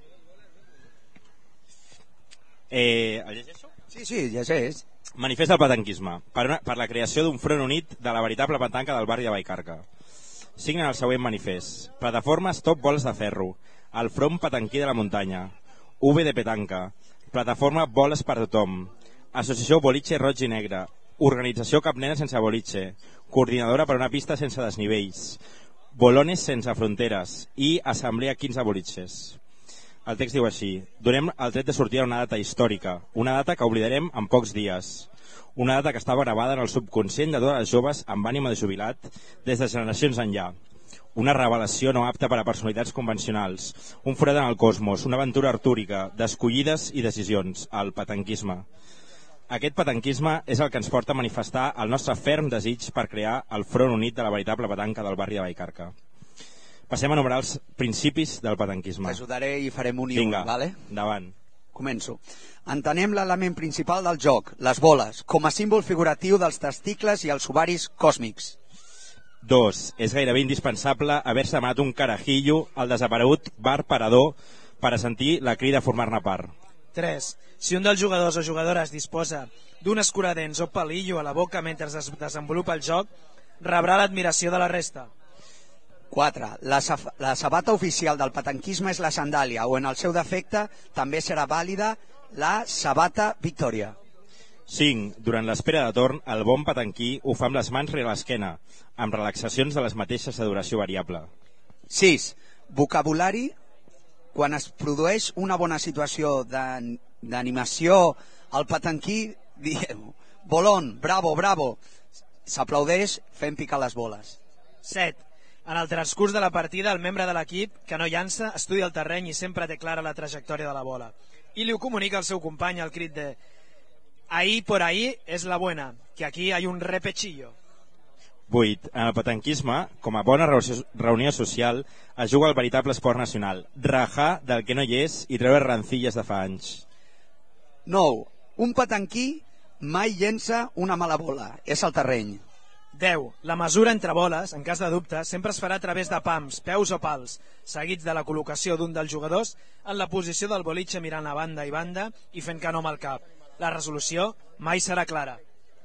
El llegeixo? Sí, llegeix. Manifest del petanquisme. Per la creació d'un front unit de la veritable petanca del barri de Vallcarca. Signen el següent manifest. Plataforma Stop Boles de Ferro. El front petanquí de la muntanya. UV de petanca. Plataforma Boles per tothom. Associació Boliche Roig i Negre. Organització Cap Nena sense boliche. Coordinadora per una pista sense desnivells. Bolones sense fronteres. I Assemblea 15 boliches. El text diu així: donem el tret de sortida a una data històrica, una data que oblidarem en pocs dies, una data que estava gravada en el subconscient de totes les joves amb ànima de jubilat des de generacions enllà, una revelació no apta per a personalitats convencionals, un forat en el cosmos, una aventura artúrica d'escollides i decisions, el petanquisme. Aquest petanquisme és el que ens porta a manifestar el nostre ferm desig per crear el front unit de la veritable petanca del barri de Vallcarca. Passem a enumerar els principis del petanquisme. T'ajudaré i farem un i un, vale? Endavant. Començo. Entenem l'element principal del joc, les boles, com a símbol figuratiu dels testicles i els ovaris còsmics. 2. És gairebé indispensable haver-se demanat un carajillo al desaparegut bar Parador per a sentir la crida a formar-ne part. 3. Si un dels jugadors o jugadores disposa d'un escuradents o palillo a la boca mentre es desenvolupa el joc, rebrà l'admiració de la resta. 4. La sabata oficial del petanquisme és la sandàlia, o en el seu defecte també serà vàlida la sabata Victòria. 5. Durant l'espera de torn, el bon petanquí ho fa amb les mans rere l'esquena, amb relaxacions de les mateixes de duració variable. 6. Vocabulari. Quan es produeix una bona situació d'animació, el petanquí dieu bolón, bravo, bravo. S'aplaudeix fent picar les boles. 7. En el transcurs de la partida, el membre de l'equip que no llança estudia el terreny i sempre té clara la trajectòria de la bola. I li ho comunica al seu company al crit de ahí por ahí es la buena, que aquí hay un repechillo. 8. En el petanquisme, com a bona reunió social, es juga el veritable esport nacional, rajar del que no hi és i treure rancilles de fa anys. 9. Un petanquí mai llença una mala bola, és el terreny. 10. La mesura entre boles, en cas de dubte, sempre es farà a través de pams, peus o pals, seguits de la col·locació d'un dels jugadors en la posició del boliche mirant a banda i banda i fent que no amb el cap. La resolució mai serà clara.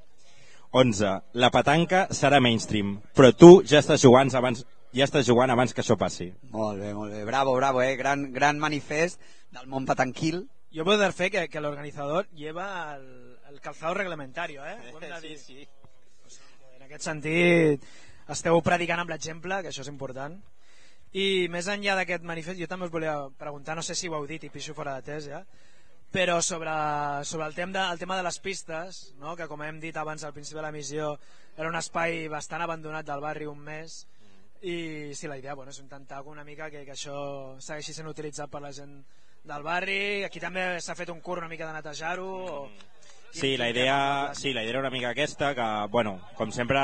11. La petanca serà mainstream, però tu ja estàs jugant abans que això passi. Molt bé, molt bé. Bravo, bravo, gran manifest del món petanquil. Yo puedo dar fe que el organizador lleva el calzado reglamentario, Sí, sí. En aquest sentit, esteu predicant amb l'exemple, que això és important. I més enllà d'aquest manifest, jo també us volia preguntar, no sé si ho heu dit i pixo fora de temps ja, però sobre el tema de les pistes, no? Que com hem dit abans al principi de l'emissió, era un espai bastant abandonat del barri un mes, i sí, la idea és intentar una mica que això segueixi sent utilitzat per la gent del barri. Aquí també s'ha fet un curs una mica de netejar-ho. Sí, la idea era una mica aquesta, que, bueno, com sempre,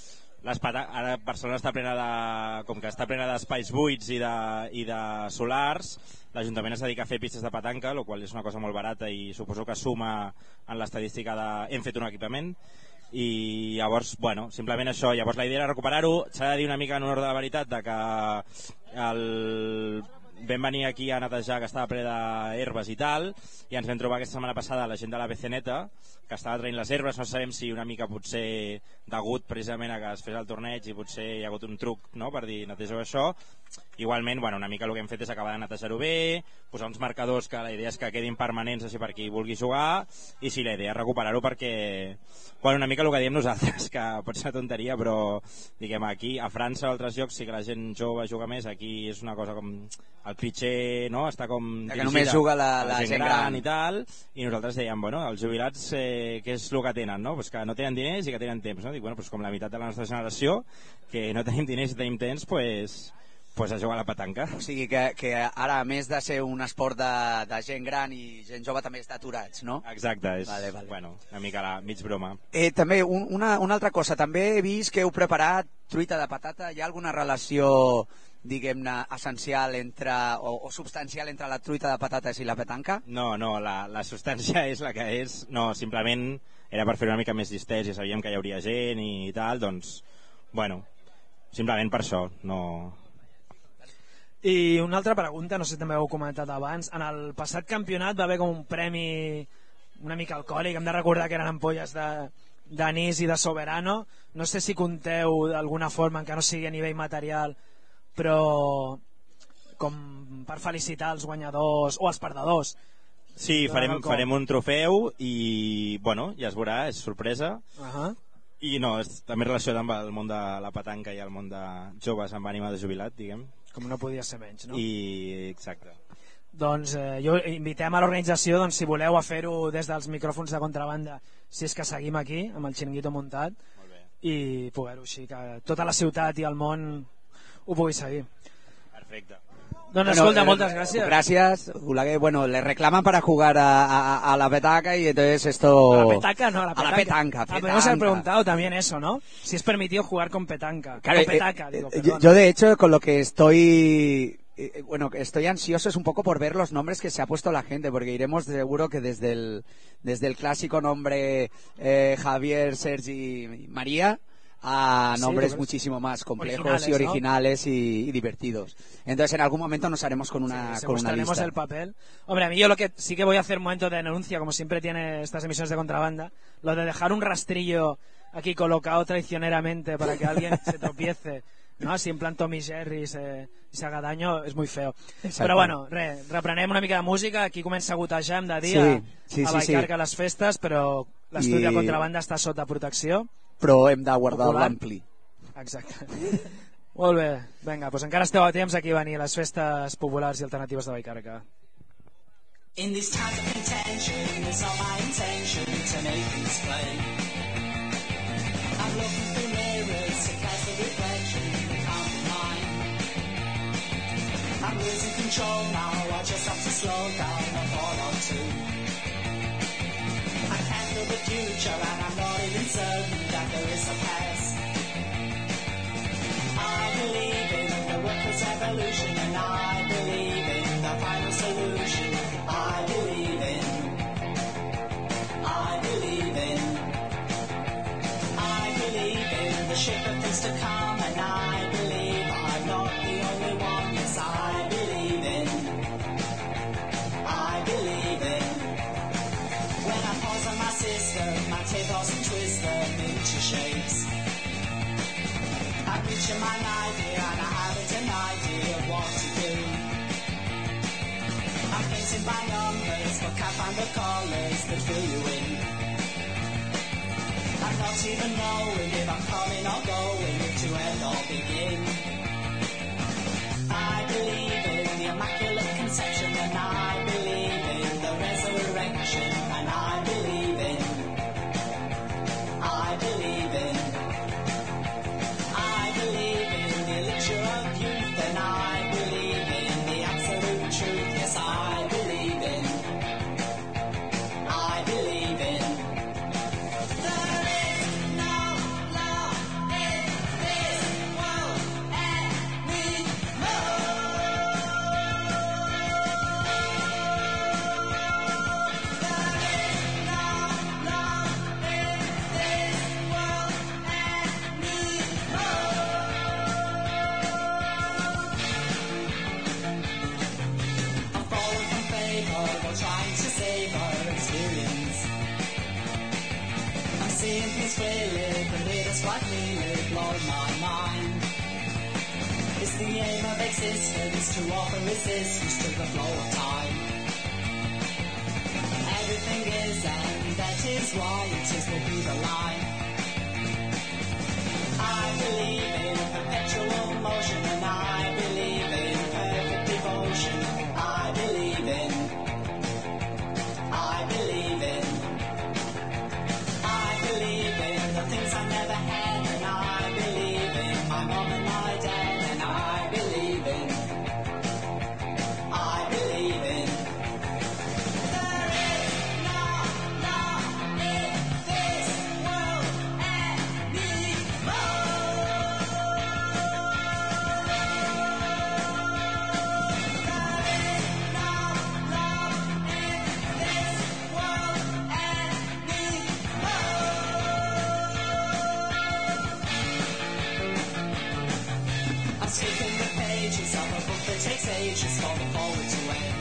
ara Barcelona està plena d'espais buits i de solars. L'Ajuntament es dedica a fer pistes de petanca, el qual és una cosa molt barata i suposo que suma en l'estadística de hem fet un equipament. I llavors, bueno, simplement això. Llavors la idea era recuperar-ho. S'ha de dir una mica en honor de la veritat de que vam venir aquí a netejar, que estava ple d'herbes i tal, i ens vam trobar aquesta setmana passada la gent de la BCNeta que estava traient les herbes. No sabem si una mica potser degut precisament a que es fes el torneig i potser hi ha hagut un truc, no?, per dir netegeu això. Igualment, bueno, una mica el que hem fet és acabar de netejar-ho bé, posar uns marcadors que la idea és que quedin permanents així per qui vulgui jugar, i sí, la idea és recuperar-ho perquè, bueno, una mica el que diem nosaltres, que pot ser tonteria, però diguem, aquí a França o altres llocs sí que la gent jove juga més. Aquí és una cosa com el cliché, no?, està com que només juga la gent gran i tal, i nosaltres dèiem, bueno, els jubilats què és el que tenen, no? Pues que no tenen diners i que tenen temps, no? Dic, bueno, pues com la meitat de la nostra generació, que no tenim diners i tenim temps, pues a jugar a la petanca. O sigui que ara, a més de ser un esport de gent gran i gent jove, també és d'aturats, no? Exacte, és bueno, una mica la mig broma. També una altra cosa, també he vist que heu preparat truita de patata. Hi ha alguna relació, diguem-ne, essencial o substancial entre la truita de patates i la petanca? No, la substància és la que és. No, simplement era per fer una mica més distès, ja sabíem que hi hauria gent i tal, doncs, bueno, simplement per això, no... I una altra pregunta, no sé si també heu comentat abans, en el passat campionat va haver com un premi una mica alcohòlic, hem de recordar que eren ampolles d'anís i de Soberano. No sé si compteu d'alguna forma, encara no sigui a nivell material, però com per felicitar els guanyadors o els perdedors. Sí, farem un trofeu i, bueno, ja es veurà, és sorpresa. I no, és també relacionat amb el món de la petanca i el món de joves amb ànima de jubilat, diguem. Com no podia ser menys, no? Exacte. Doncs jo invitem a l'organització, doncs, si voleu, a fer-ho des dels micròfons de contrabanda, si és que seguim aquí, amb el xiringuito muntat, i poder-ho així, que tota la ciutat i el món ho pugui seguir. Perfecte. Doncs escolta, moltes gràcies. Gracias, Olaguer. Bueno, le reclaman para jugar a la petaca y entonces esto... A la petaca, no, a la petanca. A la petanca. Podemos haber preguntado también eso, ¿no? Si es permitido jugar con petanca. Claro, con petaca, digo, yo de hecho, con lo que estoy ansioso es un poco por ver los nombres que se ha puesto la gente, porque iremos seguro que desde el clásico nombre Javier, Sergi, María, a nombres muchísimo más complejos y originales, ¿no? y divertidos. Entonces en algún momento nos haremos con una lista. El papel. Hombre, a mí yo lo que sí que voy a hacer un momento de denuncia, como siempre tiene estas emisiones de contrabanda, lo de dejar un rastrillo aquí colocado traicioneramente para que alguien se tropiece, ¿no? Así en plan Tom y Jerry y se haga daño, és muy feo. Exacte. Però bueno, reprenem una mica de música, aquí comença a gotejar, hem de dir, a Vallcarca les festes, però L'estudi de contrabanda està sota protecció. Però hem de guardar l'ampli. Exacte. Molt bé, vinga, doncs encara esteu a temps aquí a venir a les festes populars i alternatives de Vallcarca. In this time of contention, it's not my intention to make things plain. I'm looking through mirrors to catch the reflection that can't be mine. I'm losing control now, I just have to slow down a thought or two. I can't feel the future and I'm not even certain that there is a past. I believe in the workers' evolution and I believe in the final solution. I believe in the shape of things to come, and I believe I'm not the only one. Yes, I believe in. When I pause on my system, I take thoughts and twist them into shapes. I'm reaching my idea and I haven't an idea of what to do. I'm painting by numbers, but can't find the colours that fill you in. I'm not even knowing if I'm coming or going, to end or begin. I believe in the Immaculate Conception, and I believe in the resurrection, and I believe in the elixir of youth, and I believe in the absolute truth. Yes, I believe in. There is no law in this world anymore. Trying to save our experience. I'm seeing things clearly, but it is quite really blowing my mind. It's the aim of existence to offer resistance to the flow of time. Everything is, and that is why it is will be the line. I believe in perpetual motion, and I believe in perfect devotion. I believe in the things I never had, and I believe in my mom and my dad, and I believe in. There is no law in this world anymore. I'm skipping the pages of a book that takes ages for the forward to end.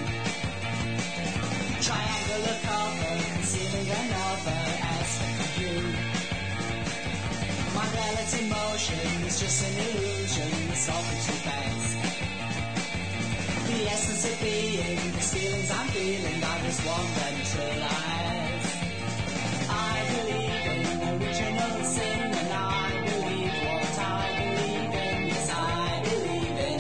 Triangular cover concealing another aspect of you. My relative motion is just an illusion, it's all too fast. The essence of being, these feelings I'm feeling, I just want them to last. I believe in original sin, and I believe what I believe in. Yes, I believe in.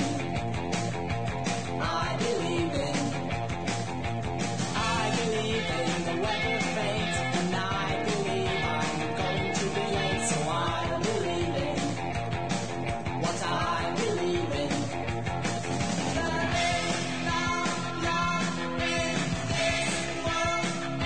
The web of fate, and I believe I'm going to be late, so I believe in what I believe in. There is no love in this world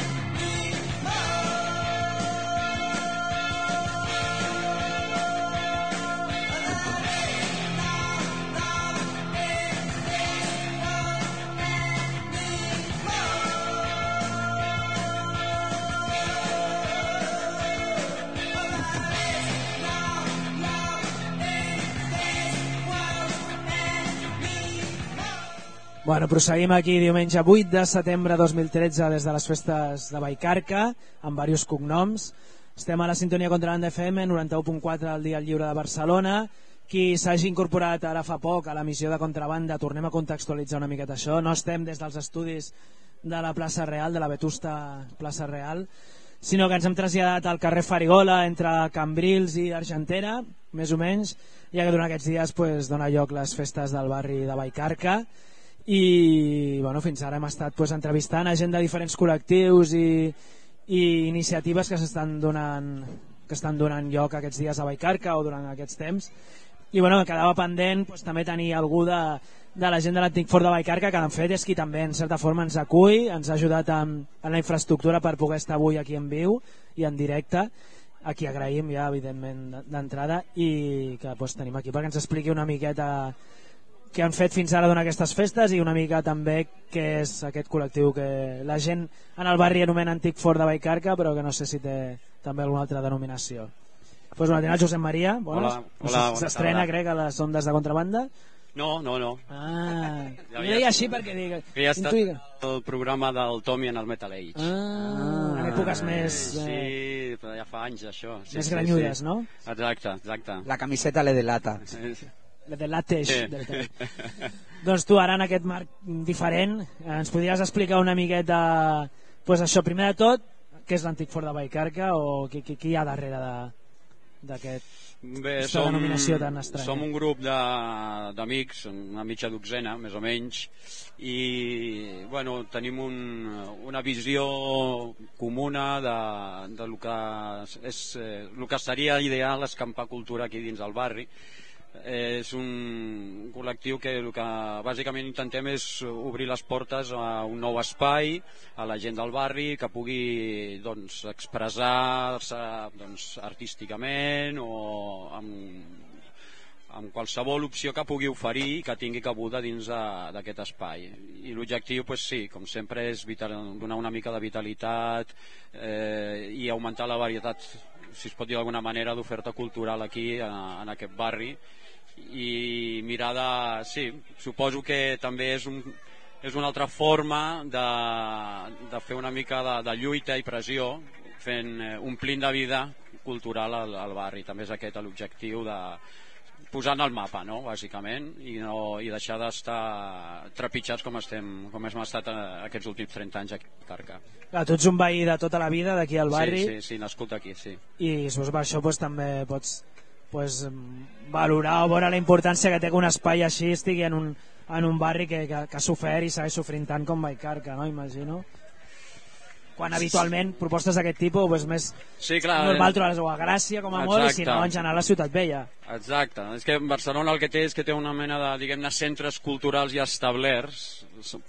Bueno, proseguim aquí diumenge 8 de setembre 2013 des de les festes de Vallcarca amb diversos cognoms. Estem a la sintonia Contrabanda FM 91.4 al dia lliure de Barcelona. Qui s'hagi incorporat ara fa poc a l'emissió de Contrabanda, tornem a contextualitzar una miqueta això. No estem des dels estudis de la plaça Real, de la vetusta plaça Real, sinó que ens hem traslladat al carrer Farigola entre Cambrils i Argentera, més o menys, ja que durant aquests dies pues, dona lloc les festes del barri de Vallcarca i bueno, fins ara hem estat pues, entrevistant a gent de diferents col·lectius i iniciatives que estan donant lloc aquests dies a Vallcarca o durant aquests temps i bueno, quedava pendent pues, també tenir algú de la gent de l'Antic Fort de Vallcarca, que en fet és qui també en certa forma ens acull, ens ha ajudat en la infraestructura per poder estar avui aquí en viu i en directe, a qui agraïm ja evidentment d'entrada i que pues, tenim aquí perquè ens expliqui una miqueta què han fet fins ara durant aquestes festes i una mica també què és aquest col·lectiu que la gent en el barri anomena Antic Fort de Vallcarca però que no sé si té també alguna altra denominació. Pues una tina, Josep Maria, hola, s'estrena crec a les ondes de contrabanda. No. Ah, ja ho deia així perquè dic... Que ja ha estat el programa del Tommy en el Metal Age. En èpoques més... Sí, però ja fa anys això. Més granyudes, no? Exacte. La camiseta le delata. Le delates. Doncs tu ara en aquest marc diferent ens podries explicar una miqueta pues això, primer de tot, què és l'Antic Fort de Vallcarca o qui hi ha darrere d'aquesta denominació tan estranya? Som un grup d'amics, una mitja dotzena, més o menys, i bueno, tenim una visió comuna de lo que seria ideal escampar cultura aquí dins del barri. És un col·lectiu que el que bàsicament intentem és obrir les portes a un nou espai, a la gent del barri que pugui doncs, expressar-se doncs, artísticament o amb qualsevol opció que pugui oferir que tingui cabuda dins d'aquest espai. I l'objectiu, pues, sí, com sempre, és donar una mica de vitalitat i augmentar la varietat, si es pot dir d'alguna manera, d'oferta cultural aquí en aquest barri i mirar sí, suposo que també és una altra forma de fer una mica de lluita i pressió omplint de vida cultural al barri. També és aquest l'objectiu de posar en el mapa, no? Bàsicament, i deixar d'estar trepitjats com hem estat aquests últims 30 anys aquí a Carca. Clar, tu ets un veí de tota la vida d'aquí al barri. Sí, nascut aquí, sí. I per això pues, també pots valorar o veure la importància que té que un espai així estigui en un barri que ha sofert i segueix sofrint tant com Vallcarca, no? Imagino. Quan habitualment propostes d'aquest tipus pues, més normal trobar-les a Gràcia com a molt i si no en general a Ciutat Vella. Exacte, és que Barcelona el que té és que té una mena de, diguem-ne, centres culturals ja establerts,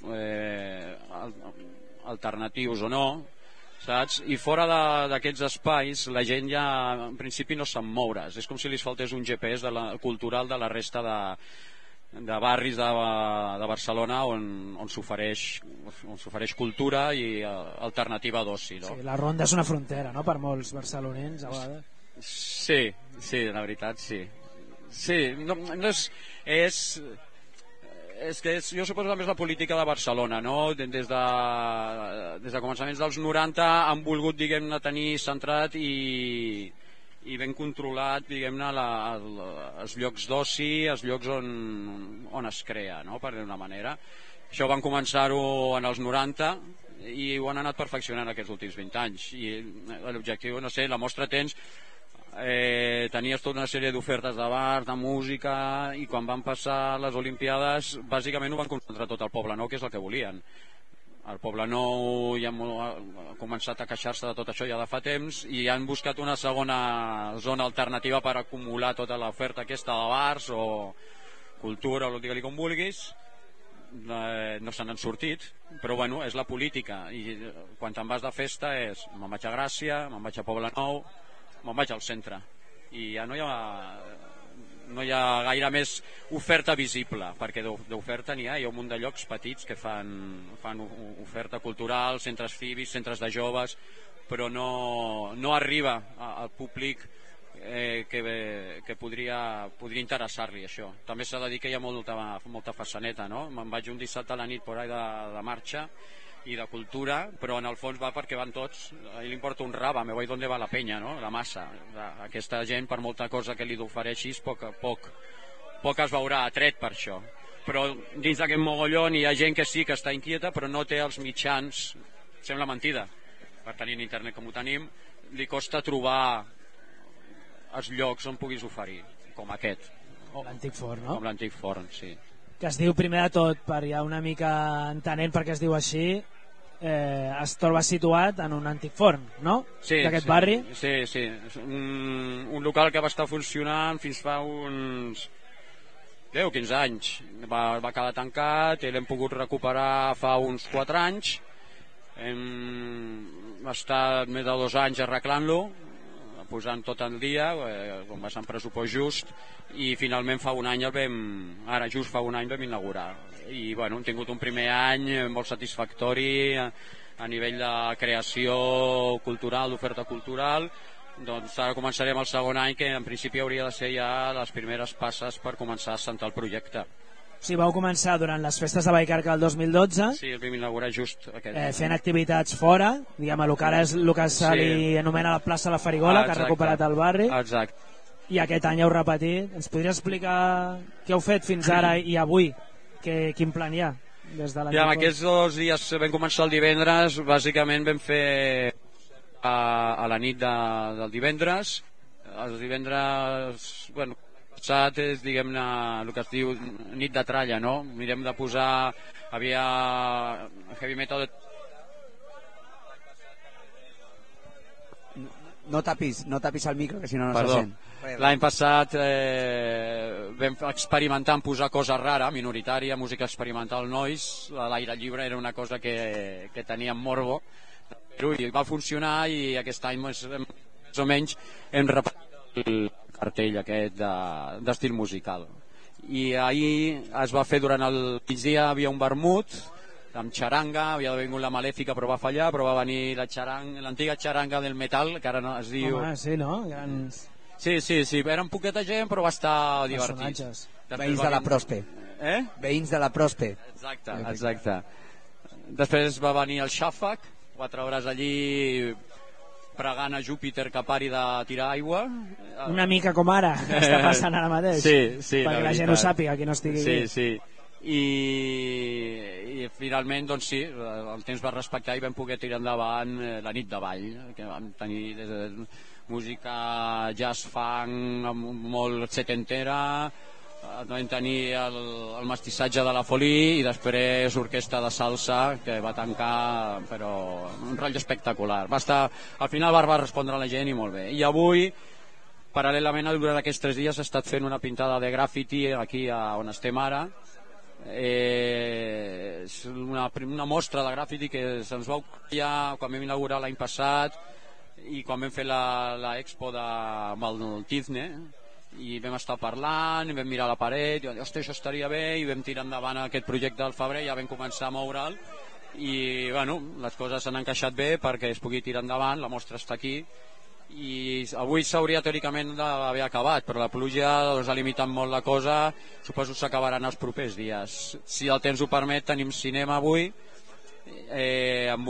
alternatius o no, saps? I fora d'aquests espais la gent ja en principi no se'n moure's, és com si li faltés un GPS cultural de la resta de barris de Barcelona on s'ofereix cultura i alternativa d'oci, no? Sí, la Ronda és una frontera, no?, per molts barcelonins a vegades. Sí, la veritat sí. Sí, no és que jo suposo també és la política de Barcelona, no? Des de començaments dels 90 han volgut, diguem-ne, tenir centrat i ben controlat, diguem-ne, els llocs d'oci, els llocs on es crea, no?, per d'una manera. Això van començar-ho en els 90 i ho han anat perfeccionant aquests últims 20 anys. I l'objectiu, no sé, la mostra tens tenies tota una sèrie d'ofertes de bar, de música, i quan van passar les Olimpiades bàsicament ho van concentrar tot al Poble Nou, que és el que volien. El Poble Nou ja ha començat a queixar-se de tot això ja de fa temps i han buscat una segona zona alternativa per acumular tota l'oferta aquesta de bars o cultura o digue-li com vulguis. No se n'han sortit, però bueno, és la política, i quan te'n vas de festa és me'n vaig a Gràcia, me'n vaig a Poble Nou, me'n vaig al centre, i ja no hi ha gaire més oferta visible, perquè d'oferta n'hi ha un munt de llocs petits que fan oferta cultural, centres cívics, centres de joves, però no arriba al públic que podria interessar-li això. També s'ha de dir que hi ha molta façaneta, no? Me'n vaig un dissabte a la nit por ahí de marxa i de cultura, però en el fons va perquè van tots, a ell li importa un raba, me voy donde va la penya, no? La massa. Aquesta gent, per molta cosa que li ofereixis, poc es veurà atret per això. Però dins d'aquest mogollon hi ha gent que sí que està inquieta, però no té els mitjans, sembla mentida, per tenir internet com ho tenim, li costa trobar els llocs on puguis oferir, com aquest. L'antic forn, no? Com l'antic forn, sí. Que es diu, primer de tot, per ja una mica entenent per què es diu així, es troba situat en un antic forn, no? Sí, d'aquest barri. Sí. És un local que va estar funcionant fins fa uns 10 o 15 anys. Va quedar tancat i l'hem pogut recuperar fa uns 4 anys. Hem estat més de 2 anys arreglant-lo, posant tot al dia, com va ser un pressupost just, i finalment fa un any just fa un any vam inaugurar. I bueno, hem tingut un primer any molt satisfactori a nivell de creació cultural, d'oferta cultural. Doncs ara començarem el segon any, que en principi hauria de ser ja les primeres passes per començar a assentar el projecte. Sí, vau començar durant les festes de Vallcarca del 2012. Sí, el vam inaugurar just aquest. Fent activitats fora, diguem, el que ara és el que se li anomena la plaça La Farigola, que ha recuperat el barri. Exacte. I aquest any heu repetit. Ens podries explicar què heu fet fins ara i avui? Quin plan hi ha? Ja, aquests 2 dies vam començar el divendres, bàsicament vam fer a la nit del divendres. Els divendres, bueno, passat és, diguem-ne, el que es diu nit de tralla, no? Mirem de posar, havia heavy metal... No tapis el micro, que si no se sent. L'any passat vam experimentar en posar cosa rara, minoritària, música experimental nois, a l'aire lliure era una cosa que teníem morbo, i va funcionar, i aquest any més o menys hem repetit el cartell aquest d'estil musical. I ahir es va fer durant el migdia, havia un vermut amb xaranga, havia vingut la Malèfica però va fallar, però va venir l'antiga xaranga del metal, que ara no es diu... Home, sí, no? Grans... Sí, era un poqueta gent, però va estar divertit. Veïns de la Prospe. Veïns de la Prospe. Exacte. Després va venir el Xàfec, 4 hores allí pregant a Júpiter que pari de tirar aigua. Una mica com ara, que està passant ara mateix. Sí, perquè la gent ho sàpiga, qui no estigui aquí. Sí. I finalment, doncs sí, el temps va respectar i vam poder tirar endavant la nit de ball, que vam tenir música jazz funk molt setentera, vam tenir el mestissatge de la Folí i després orquestra de salsa que va tancar, però un rotllo espectacular. Al final va respondre a la gent i molt bé. I avui, paral·lelament, durant aquests 3 dies he estat fent una pintada de grafiti aquí on estem ara. És una mostra de grafiti que se'ns va ocorrir quan vam inaugurar l'any passat i quan vam fer l'expo amb el Tizne, i vam estar parlant, i vam mirar la paret i vam dir, hosti, això estaria bé, i vam tirar endavant aquest projecte al febrer, ja vam començar a moure'l i bueno, les coses s'han encaixat bé perquè es pugui tirar endavant, la mostra està aquí i avui s'hauria teòricament d'haver acabat, però la pluja ha limitat molt la cosa, suposo que s'acabaran els propers dies. Si el temps ho permet, tenim cinema avui amb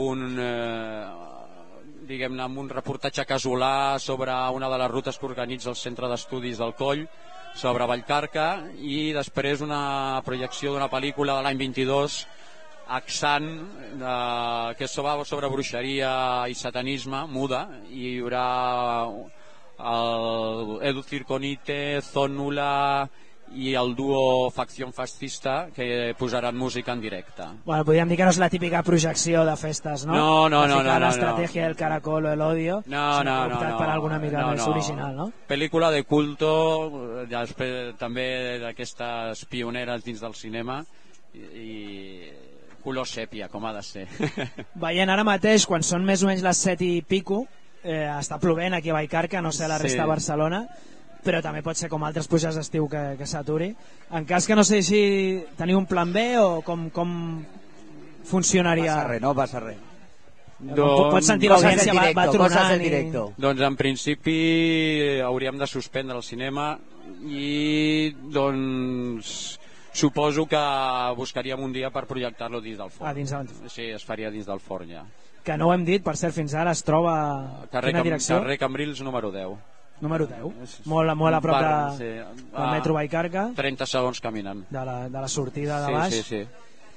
un reportatge casolà sobre una de les rutes que organitza el Centre d'Estudis del Coll sobre Vallcarca, i després una projecció d'una pel·lícula de l'any 22 Axant, que és sobre bruixeria i satanisme, muda, i hi haurà el Edu Circonite, Zónula i el duo Facción Fascista, que posaran música en directe. Bueno, podríem dir que no és la típica projecció de festes, no? No. L'estratègia del caracol o el odio, sinó optat per alguna mica més original, no? Pel·lícula de culto, també d'aquestes pioneres dins del cinema, i color sèpia, com ha de ser. Veient ara mateix, quan són més o menys les 7 i pico, està plovent aquí a Vallcarca, no sé a la resta de Barcelona, però també pot ser com altres pujades d'estiu que s'aturi. En cas que no sé si teniu un plan B o com funcionaria... No passa res. Pots sentir l'audiència va tronant. Doncs en principi hauríem de suspendre el cinema i doncs suposo que buscaríem un dia per projectar-lo dins del forn. Sí, es faria dins del forn ja. Que no ho hem dit, per cert, fins ara es troba... Quina direcció? Carrer Cambrils número 10. Número 10? Molt a prop del metro Vallcarca. 30 segons caminant. De la sortida de baix. Sí.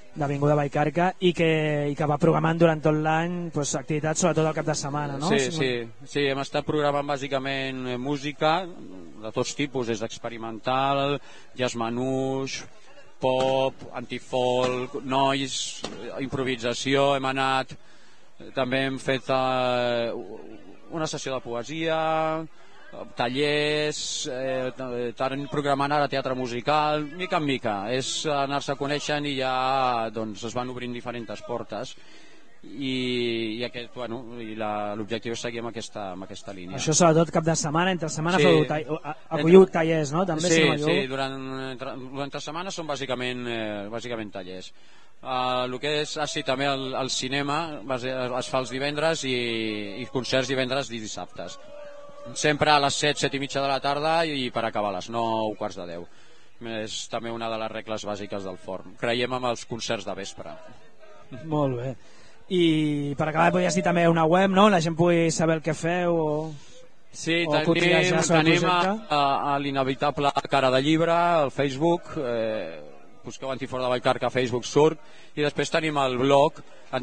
d'Avinguda Vallcarca i que va programant durant tot l'any pues, activitats sobretot al cap de setmana, no? Sí, hem estat programant bàsicament música de tots tipus, des d'experimental, jazz manouche, pop, antifolk, noise, improvisació, hem anat, també hem fet una sessió de poesia, tallers, estan programant ara teatre musical, mica en mica, és anar-se coneixent i ja doncs, es van obrint diferents portes i l'objectiu és seguir amb aquesta línia. Això sobretot cap de setmana, entre setmana acolliu tallers, no? També, sí, durant setmana són bàsicament tallers. El que és també el cinema es fa els divendres i concerts divendres i dissabtes, sempre a les 7 i mitja de la tarda i per acabar a les 9, quarts de 10. És també una de les regles bàsiques del forn. Creiem en els concerts de vespre. Molt bé. I per acabar podies dir també una web, no? La gent pugui saber el que feu Sí, tenim a l'inevitable Cara de Llibre, al Facebook, busqueu Antic Fort de Vallcarca a Facebook surt, i després tenim el blog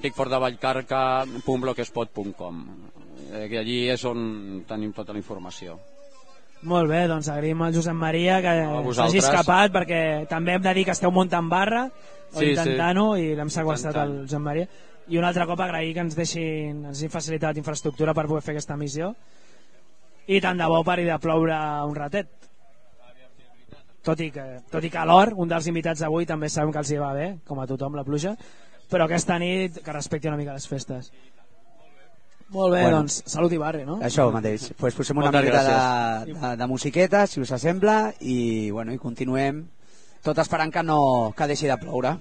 anticfortdevallcarca.blogspot.com, que allí és on tenim tota la informació. Molt bé, doncs agraïm al Josep Maria que s'hagi escapat, perquè també hem de dir que esteu muntant barra o intentant-ho, i l'hem seqüestrat al Josep Maria. I un altre cop agrair que ens hagin facilitat infraestructura per poder fer aquesta missió, i tant de bo pari de ploure un ratet, tot i que l'Or, un dels invitats d'avui, també sabem que els hi va bé, com a tothom la pluja, però aquesta nit que respecti una mica les festes. Molt bé, doncs salut i barri, no? Això mateix, pues posem una mica de musiqueta, si us sembla, i continuem, tot esperant que deixi de ploure.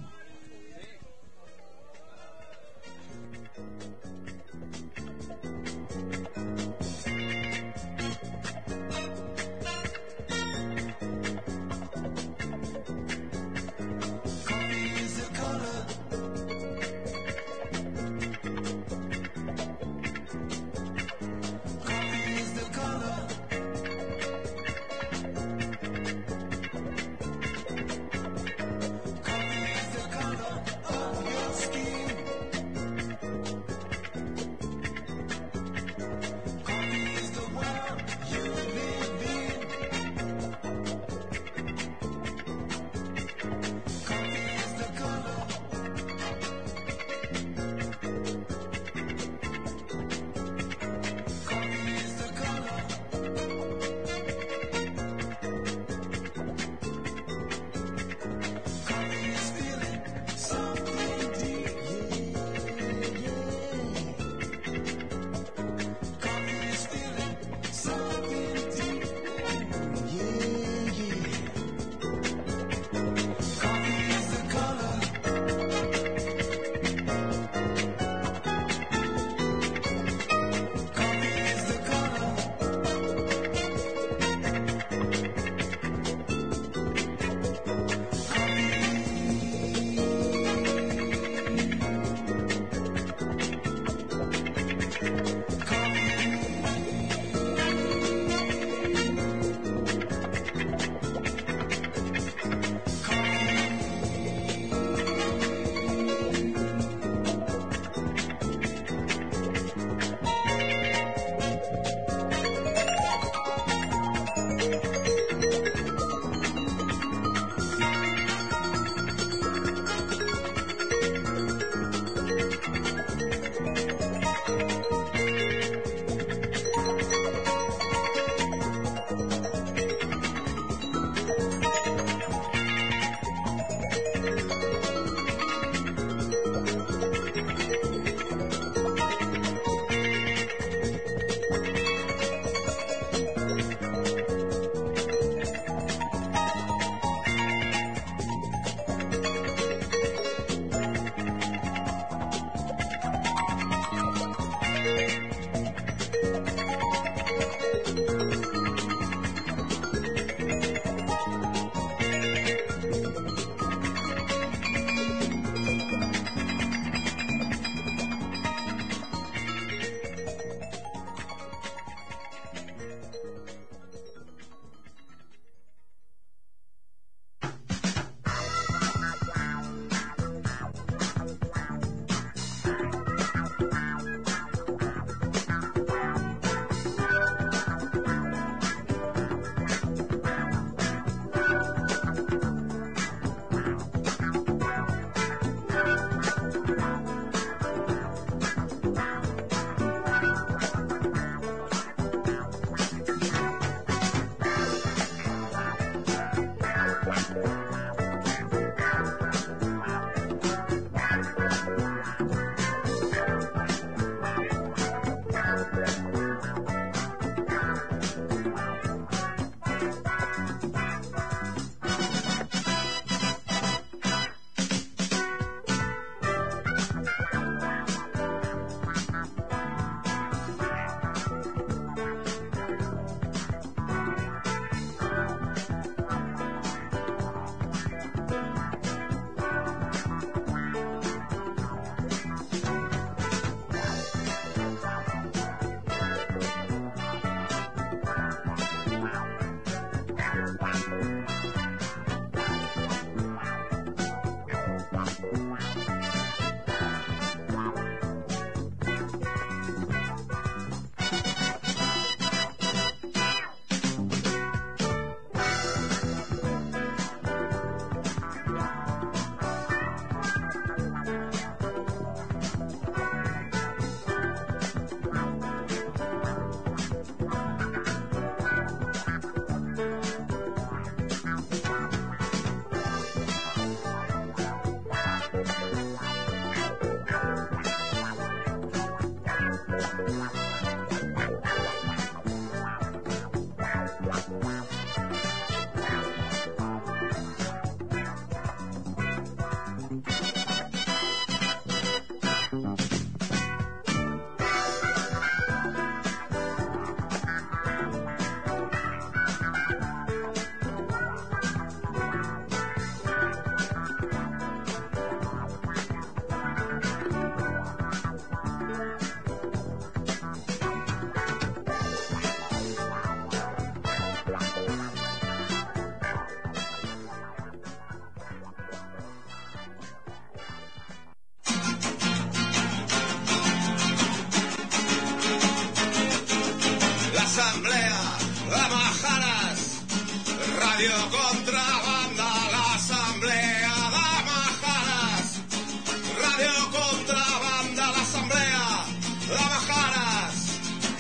Radio Contrabanda, la Asamblea de Majaras. Radio Contrabanda, la Asamblea de Majaras.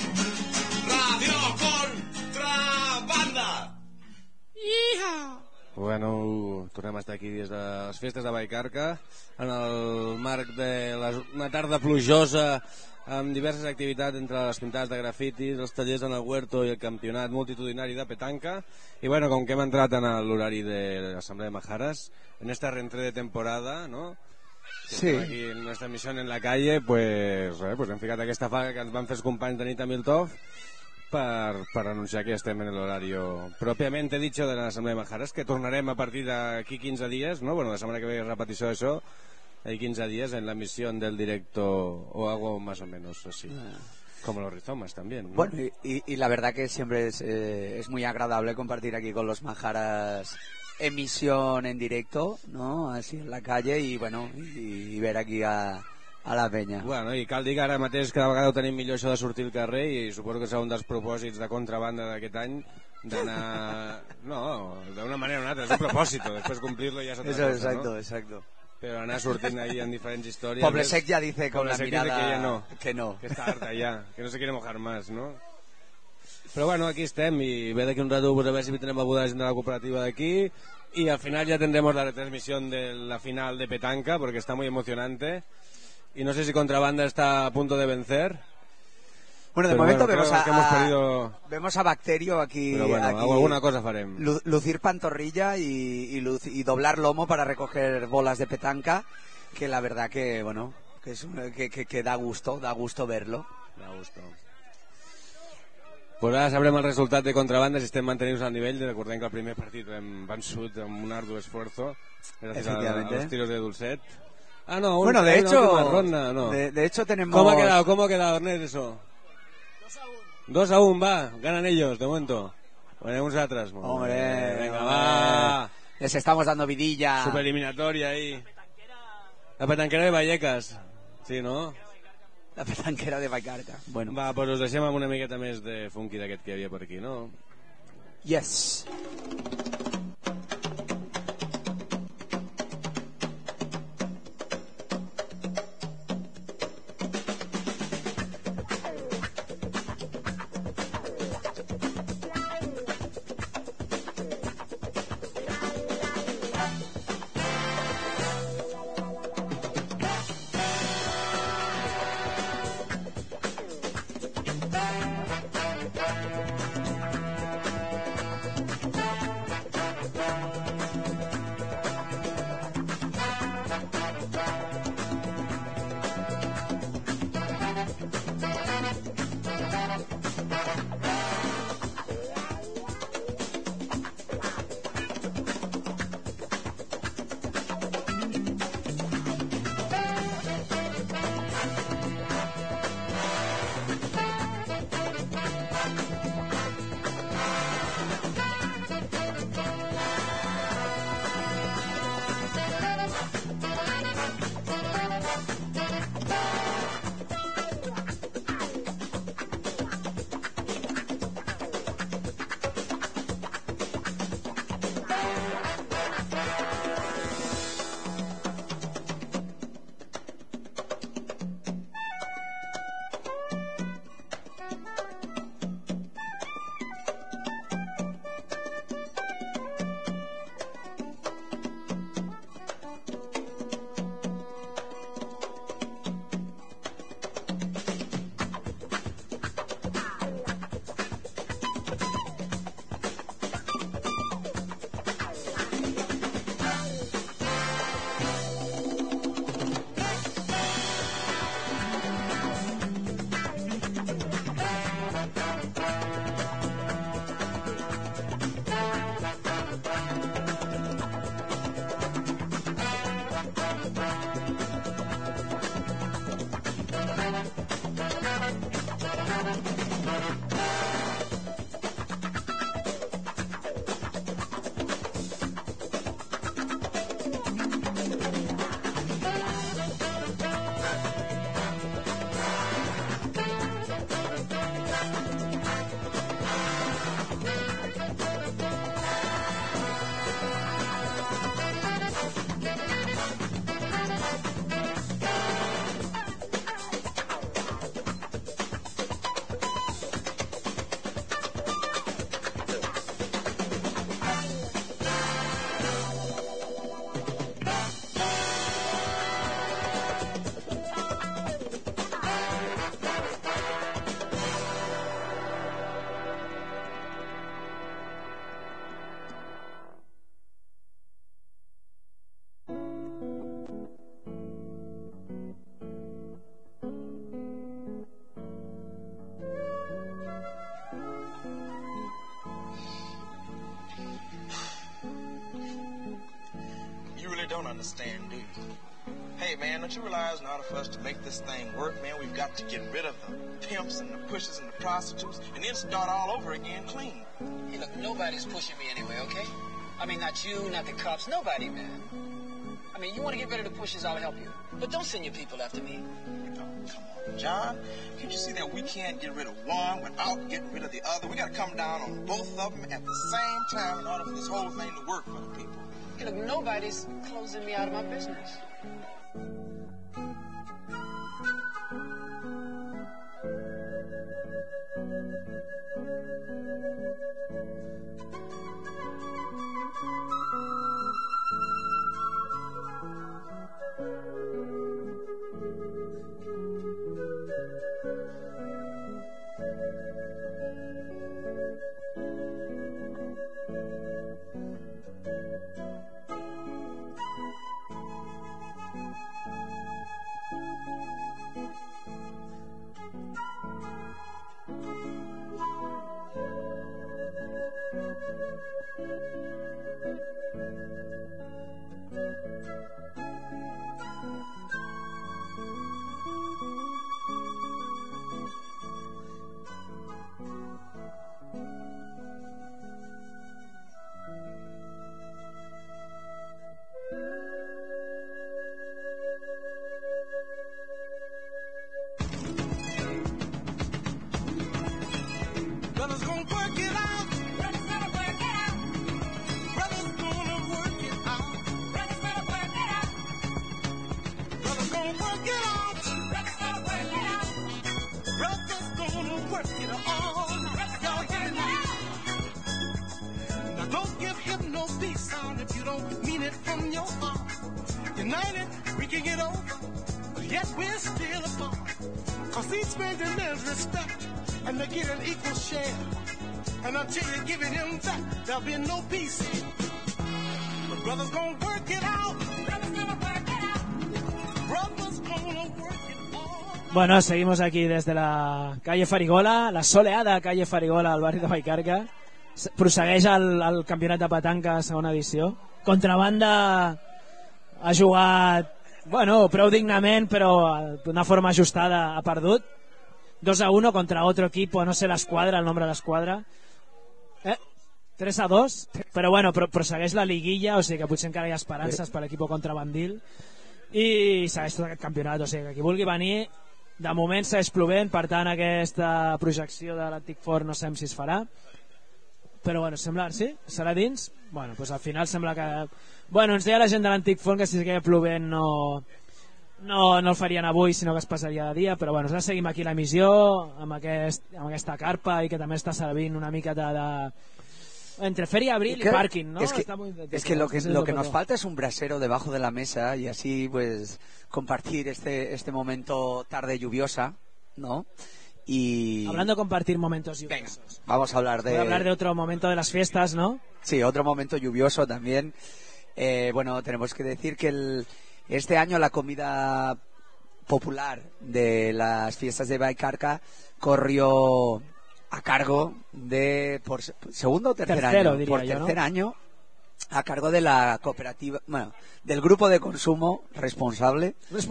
Radio Contrabanda. Iha! Bueno, tornem a estar aquí des de les festes de Vallcarca, en el marc de una tarda plujosa, amb diverses activitats entre les pintades de grafitis, els tallers en el huerto i el campionat multitudinari de petanca. Y bueno, com que hem entrat en l'horari de l'Assemblea de Majaras, en esta reentré de temporada, ¿no? Sí. Aquí en nuestra emisión en la calle, pues hem ficat aquesta faga que ens van fer els companys de nit a Miltov per anunciar que estem en l'horari pròpiamente dicho de l'Assemblea de Majaras, que tornarem a partir d'aquí 15 dies, ¿no? Bueno, la setmana que ve repetició d'això, hay 15 días en la emisión del directo o algo más o menos así, como los rizomas también, ¿no? Bueno, y la verdad que siempre es muy agradable compartir aquí con los Majaras emisión en directo, ¿no? Así en la calle y bueno, y ver aquí a la penya. Bueno, i cal dir que ara mateix cada vegada ho tenim millor això de sortir al carrer i suposo que serà un dels propòsits de contrabanda d'aquest any d'anar... No, d'una manera o una altra, és un propòsit, després complir-lo ja és otra cosa, exacto, ¿no? Exacto. Pero anar sortint ahí en diferents històries... Poblesec ya dice con la mirada que no, que está harta ya, que no se quiere mojar más, ¿no? Però bueno, aquí estem i ve d'aquí un rato pues, a ver si tenem alguna gent de la cooperativa d'aquí y al final ya tendremos la retransmisión de la final de petanca porque está muy emocionante y no sé si Contrabanda está a punto de vencer. Bueno, de momento vemos a Bacterio aquí, pero bueno, aquí alguna cosa farem. Lucir pantorrilla y doblar lomo para recoger bolas de petanca, que la verdad que, bueno, que da gusto verlo. Da gusto. Pues ara sabrem el resultat de Contrabanda, si estem mantenint-nos al nivell. Recordem que el primer partit hem vençut amb un arduo esfuerzo gràcies a los tiros de Dulcet. Ah, no, bueno, de hecho, ronda, no. De hecho tenemos... ¿Cómo ha quedado, Ernest, eso? 2-1, va, ganan ellos, de momento. Ponemos atrás. Hombre, venga, va. Les estamos dando vidilla. Super eliminatoria ahí. La petanquera de Vallecas. Sí, ¿no? La petanquera de Vallcarca. Bueno. Va, pues us deixem amb una miqueta més de funky d'aquest que hi havia per aquí, no? Yes. really don't understand, do you? Hey, man, don't you realize in order for us to make this thing work, man, we've got to get rid of the pimps and the pushers and the prostitutes and then start all over again clean. Hey, look, nobody's pushing me anyway, okay? I mean, not you, not the cops, nobody, man. I mean, you want to get rid of the pushers, I'll help you. But don't send your people after me. Oh, come on, John. Can't you see that we can't get rid of one without getting rid of the other? We got to come down on both of them at the same time in order for this whole thing to work for the people. Hey, look, nobody's closing me out of my business. Brothers gonna work it out. Brothers gonna work it out. Brothers gonna work it out. Brothers gonna work it out. Brothers gonna work it out. Brothers gonna work it out. Brothers gonna work it out. Y'all hear me? Now don't give him no peace sound if you don't mean it from your heart. United, we can get over, but yet we're still apart. Cause each man demands respect, and they get an equal share. And until you give it him back, there'll be no peace. But brothers gonna work it out. Brothers gonna work it out. Brothers gonna work it out. Bueno, seguimos aquí desde la calle Farigola, la soleada calle Farigola al barri de Vallcarca. Prosegueix el campionat de petanca, segona edició. Contrabanda ha jugat, bueno, prou dignament, però d'una forma ajustada ha perdut. 2-1 contra otro equipo, no sé l'esquadra, el nombre de l'esquadra. 3-2, però bueno, prosegueix la liguilla, o sigui que potser encara hi ha esperances per l'equip contrabandil i segueix tot aquest campionat, o sigui que qui vulgui venir, de moment segueix plovent, per tant aquesta projecció de l'Antic Fort no sabem si es farà, però bueno, sembla, sí? Serà dins? Bueno, doncs al final sembla que... Bueno, ens deia la gent de l'Antic Font que si seguia plovent no el farien avui, sinó que es passaria de dia, però bueno, nosaltres seguim aquí l'emissió amb aquesta carpa i que també està servint una mica de entre feria abril y parking, ¿no? Es que lo que nos falta es un brasero debajo de la mesa y así pues compartir este momento tarde lluviosa, ¿no? Y hablando de compartir momentos lluviosos. Venga, vamos a hablar de otro momento de las fiestas, ¿no? Sí, otro momento lluvioso también. Bueno, tenemos que decir que este año la comida popular de las fiestas de Vallcarca corrió a cargo de, por segundo o tercer año, a cargo de la cooperativa, bueno, del grupo de consumo responsable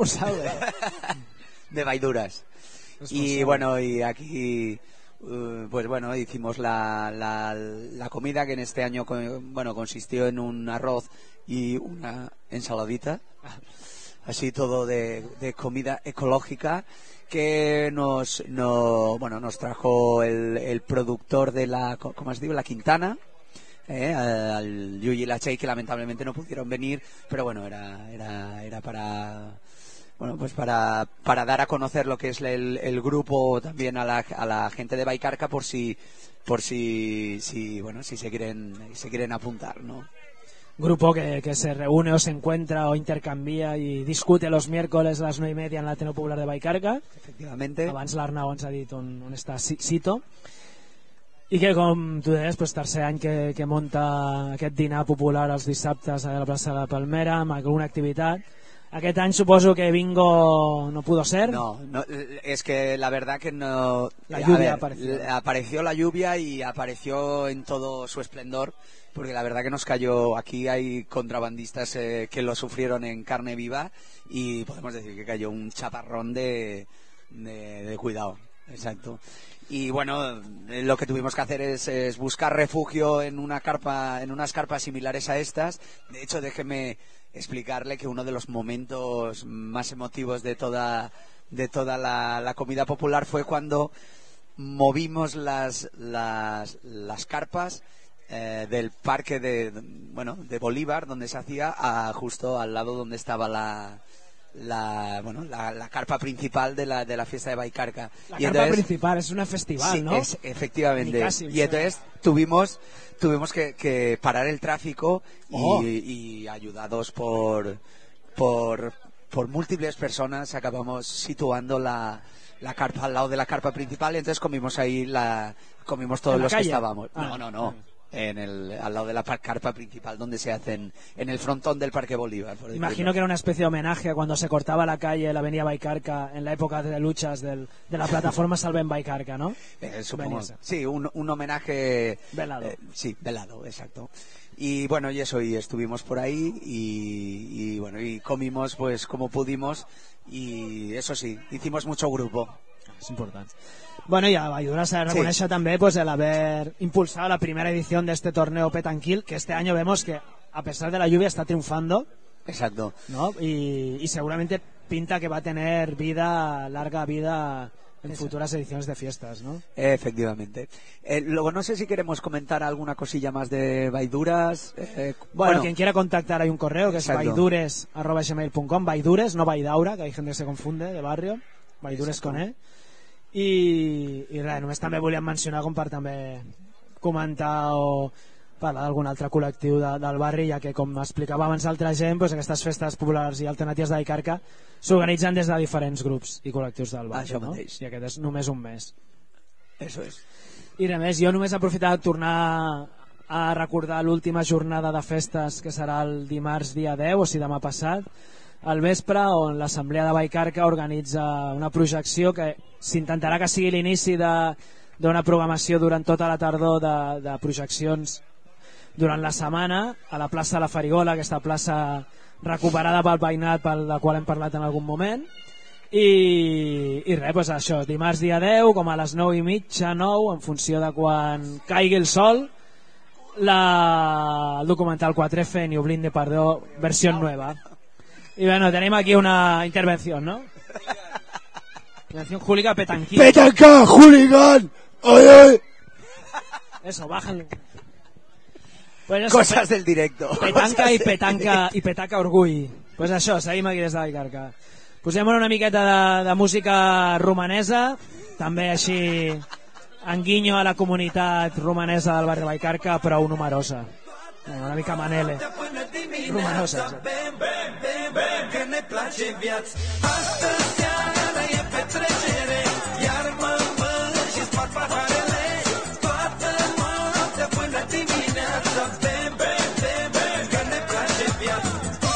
de Vallduras. Y bueno, y aquí pues bueno, hicimos la comida que en este año consistió en un arroz y una ensaladita, así todo de comida ecológica que nos trajo el productor de la, ¿cómo has dicho? La Quintana, al Yuyi y la Chey, que lamentablemente no pudieron venir, pero bueno, era para... Bueno, pues para dar a conocer lo que es el grupo también a la gente de Vallcarca por si se quieren apuntar, ¿no? Grupo que se reúne o se encuentra o intercambia y discute los miércoles a las 9:30 en l'Ateneu Popular de Vallcarca. Efectivamente. Abans l'Arnau ens ha dit on està Sito. I que, com tu deies, pues, tercer any que monta aquest dinar popular els dissabtes a la plaça de la Palmera amb alguna activitat. Aquest any suposo que Bingo no pudo ser. No, es que la verdad que no... La lluvia apareció. Apareció la lluvia y apareció en todo su esplendor, porque la verdad que nos cayó... Aquí hay contrabandistas que lo sufrieron en carne viva y podemos decir que cayó un chaparrón de cuidado. Exacto. Y bueno, lo que tuvimos que hacer es buscar refugio en unas carpas similares a estas. De hecho, déjeme explicarle que uno de los momentos más emotivos de toda la comida popular fue cuando movimos las carpas del parque de Bolívar, donde se hacía, justo al lado donde estaba la carpa principal de la fiesta de Baicarca. La carpa principal es un festival, sí, ¿no? Efectivamente. Casi, y entonces tuvimos que parar el tráfico y ayudados por múltiples personas acabamos situando la carpa al lado de la carpa principal y entonces comimos ahí comimos todos los que estábamos. No. Al lado de la carpa principal donde se hacen en el frontón del Parque Bolívar. Imagino que era una especie de homenaje a cuando se cortaba la calle, la avenida Baicarca, en la época de luchas de la plataforma Salven Baicarca, ¿no? Supongo. Sí, un homenaje velado. Sí, velado, exacto. Y bueno, y estuvimos por ahí y comimos pues como pudimos y eso sí, hicimos mucho grupo. Es importante. Bueno, y a Vallduras se reconèixer també pues, el haber impulsado la primera edición de este torneo Petanquil, que este año vemos que a pesar de la lluvia está triunfando. Exacto. ¿No? Y seguramente pinta que va a tener larga vida en futuras ediciones de fiestas, ¿no? Efectivamente. Luego no sé si queremos comentar alguna cosilla más de Vallduras. Bueno, quien quiera contactar hay un correo que es vaidures@gmail.com, Vaidures, no Valldaura, que hay gente que se confunde de barrio, Vaidures con E. I res, només també volíem mencionar com per també comentar o parlar d'algun altre col·lectiu del barri, ja que com explicava abans altra gent, doncs aquestes festes populars i alternatives de Baicarca s'organitzen des de diferents grups i col·lectius del barri, no? I aquest és només un mes. Eso es. I res més, jo només he aprofitat de tornar a recordar l'última jornada de festes que serà el dimarts dia 10, o sigui demà passat, al vespre, on l'Assemblea de Baicarca organitza una projecció que s'intentarà que sigui l'inici d'una programació durant tota la tardor de projeccions durant la setmana a la plaça de la Farigola, aquesta plaça recuperada pel veïnat de la qual hem parlat en algun moment. I res, doncs això, dimarts dia 10, com a les 9:30, 9, en funció de quan caigui el sol, el documental 4F, Ni Oblint de Perdó, versió nueva. Y bueno, tenemos aquí una intervención, ¿no? Intervención Júlica Petanquil. ¡Petanca, hooligan! ¡Ay, ay! Eso, bájalo. Pues eso, cosas del directo. Petanca i petaca orgull. Pues això, seguim aquí des de Baicarca. Posem una miqueta de música romanesa, també així en guinyo a la comunitat romanesa del barri Baicarca, prou numerosa. Una mica Manele. Romanosa. Că ne place viața. Astăzi seara e petrecere, iar mă văd și spart paharele. Toată noaptea până dimineața. Bem, bem, bem, bem, că ne place viața.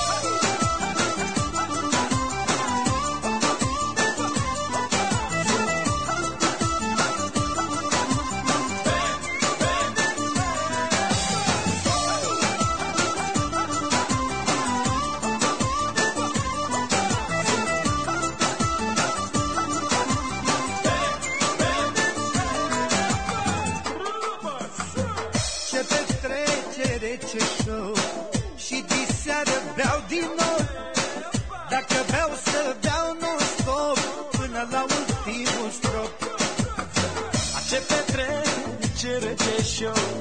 Și diseară beau din nou. Dacă beau să beau non-stop până la ultimul strop. Ce petrecere, ce show.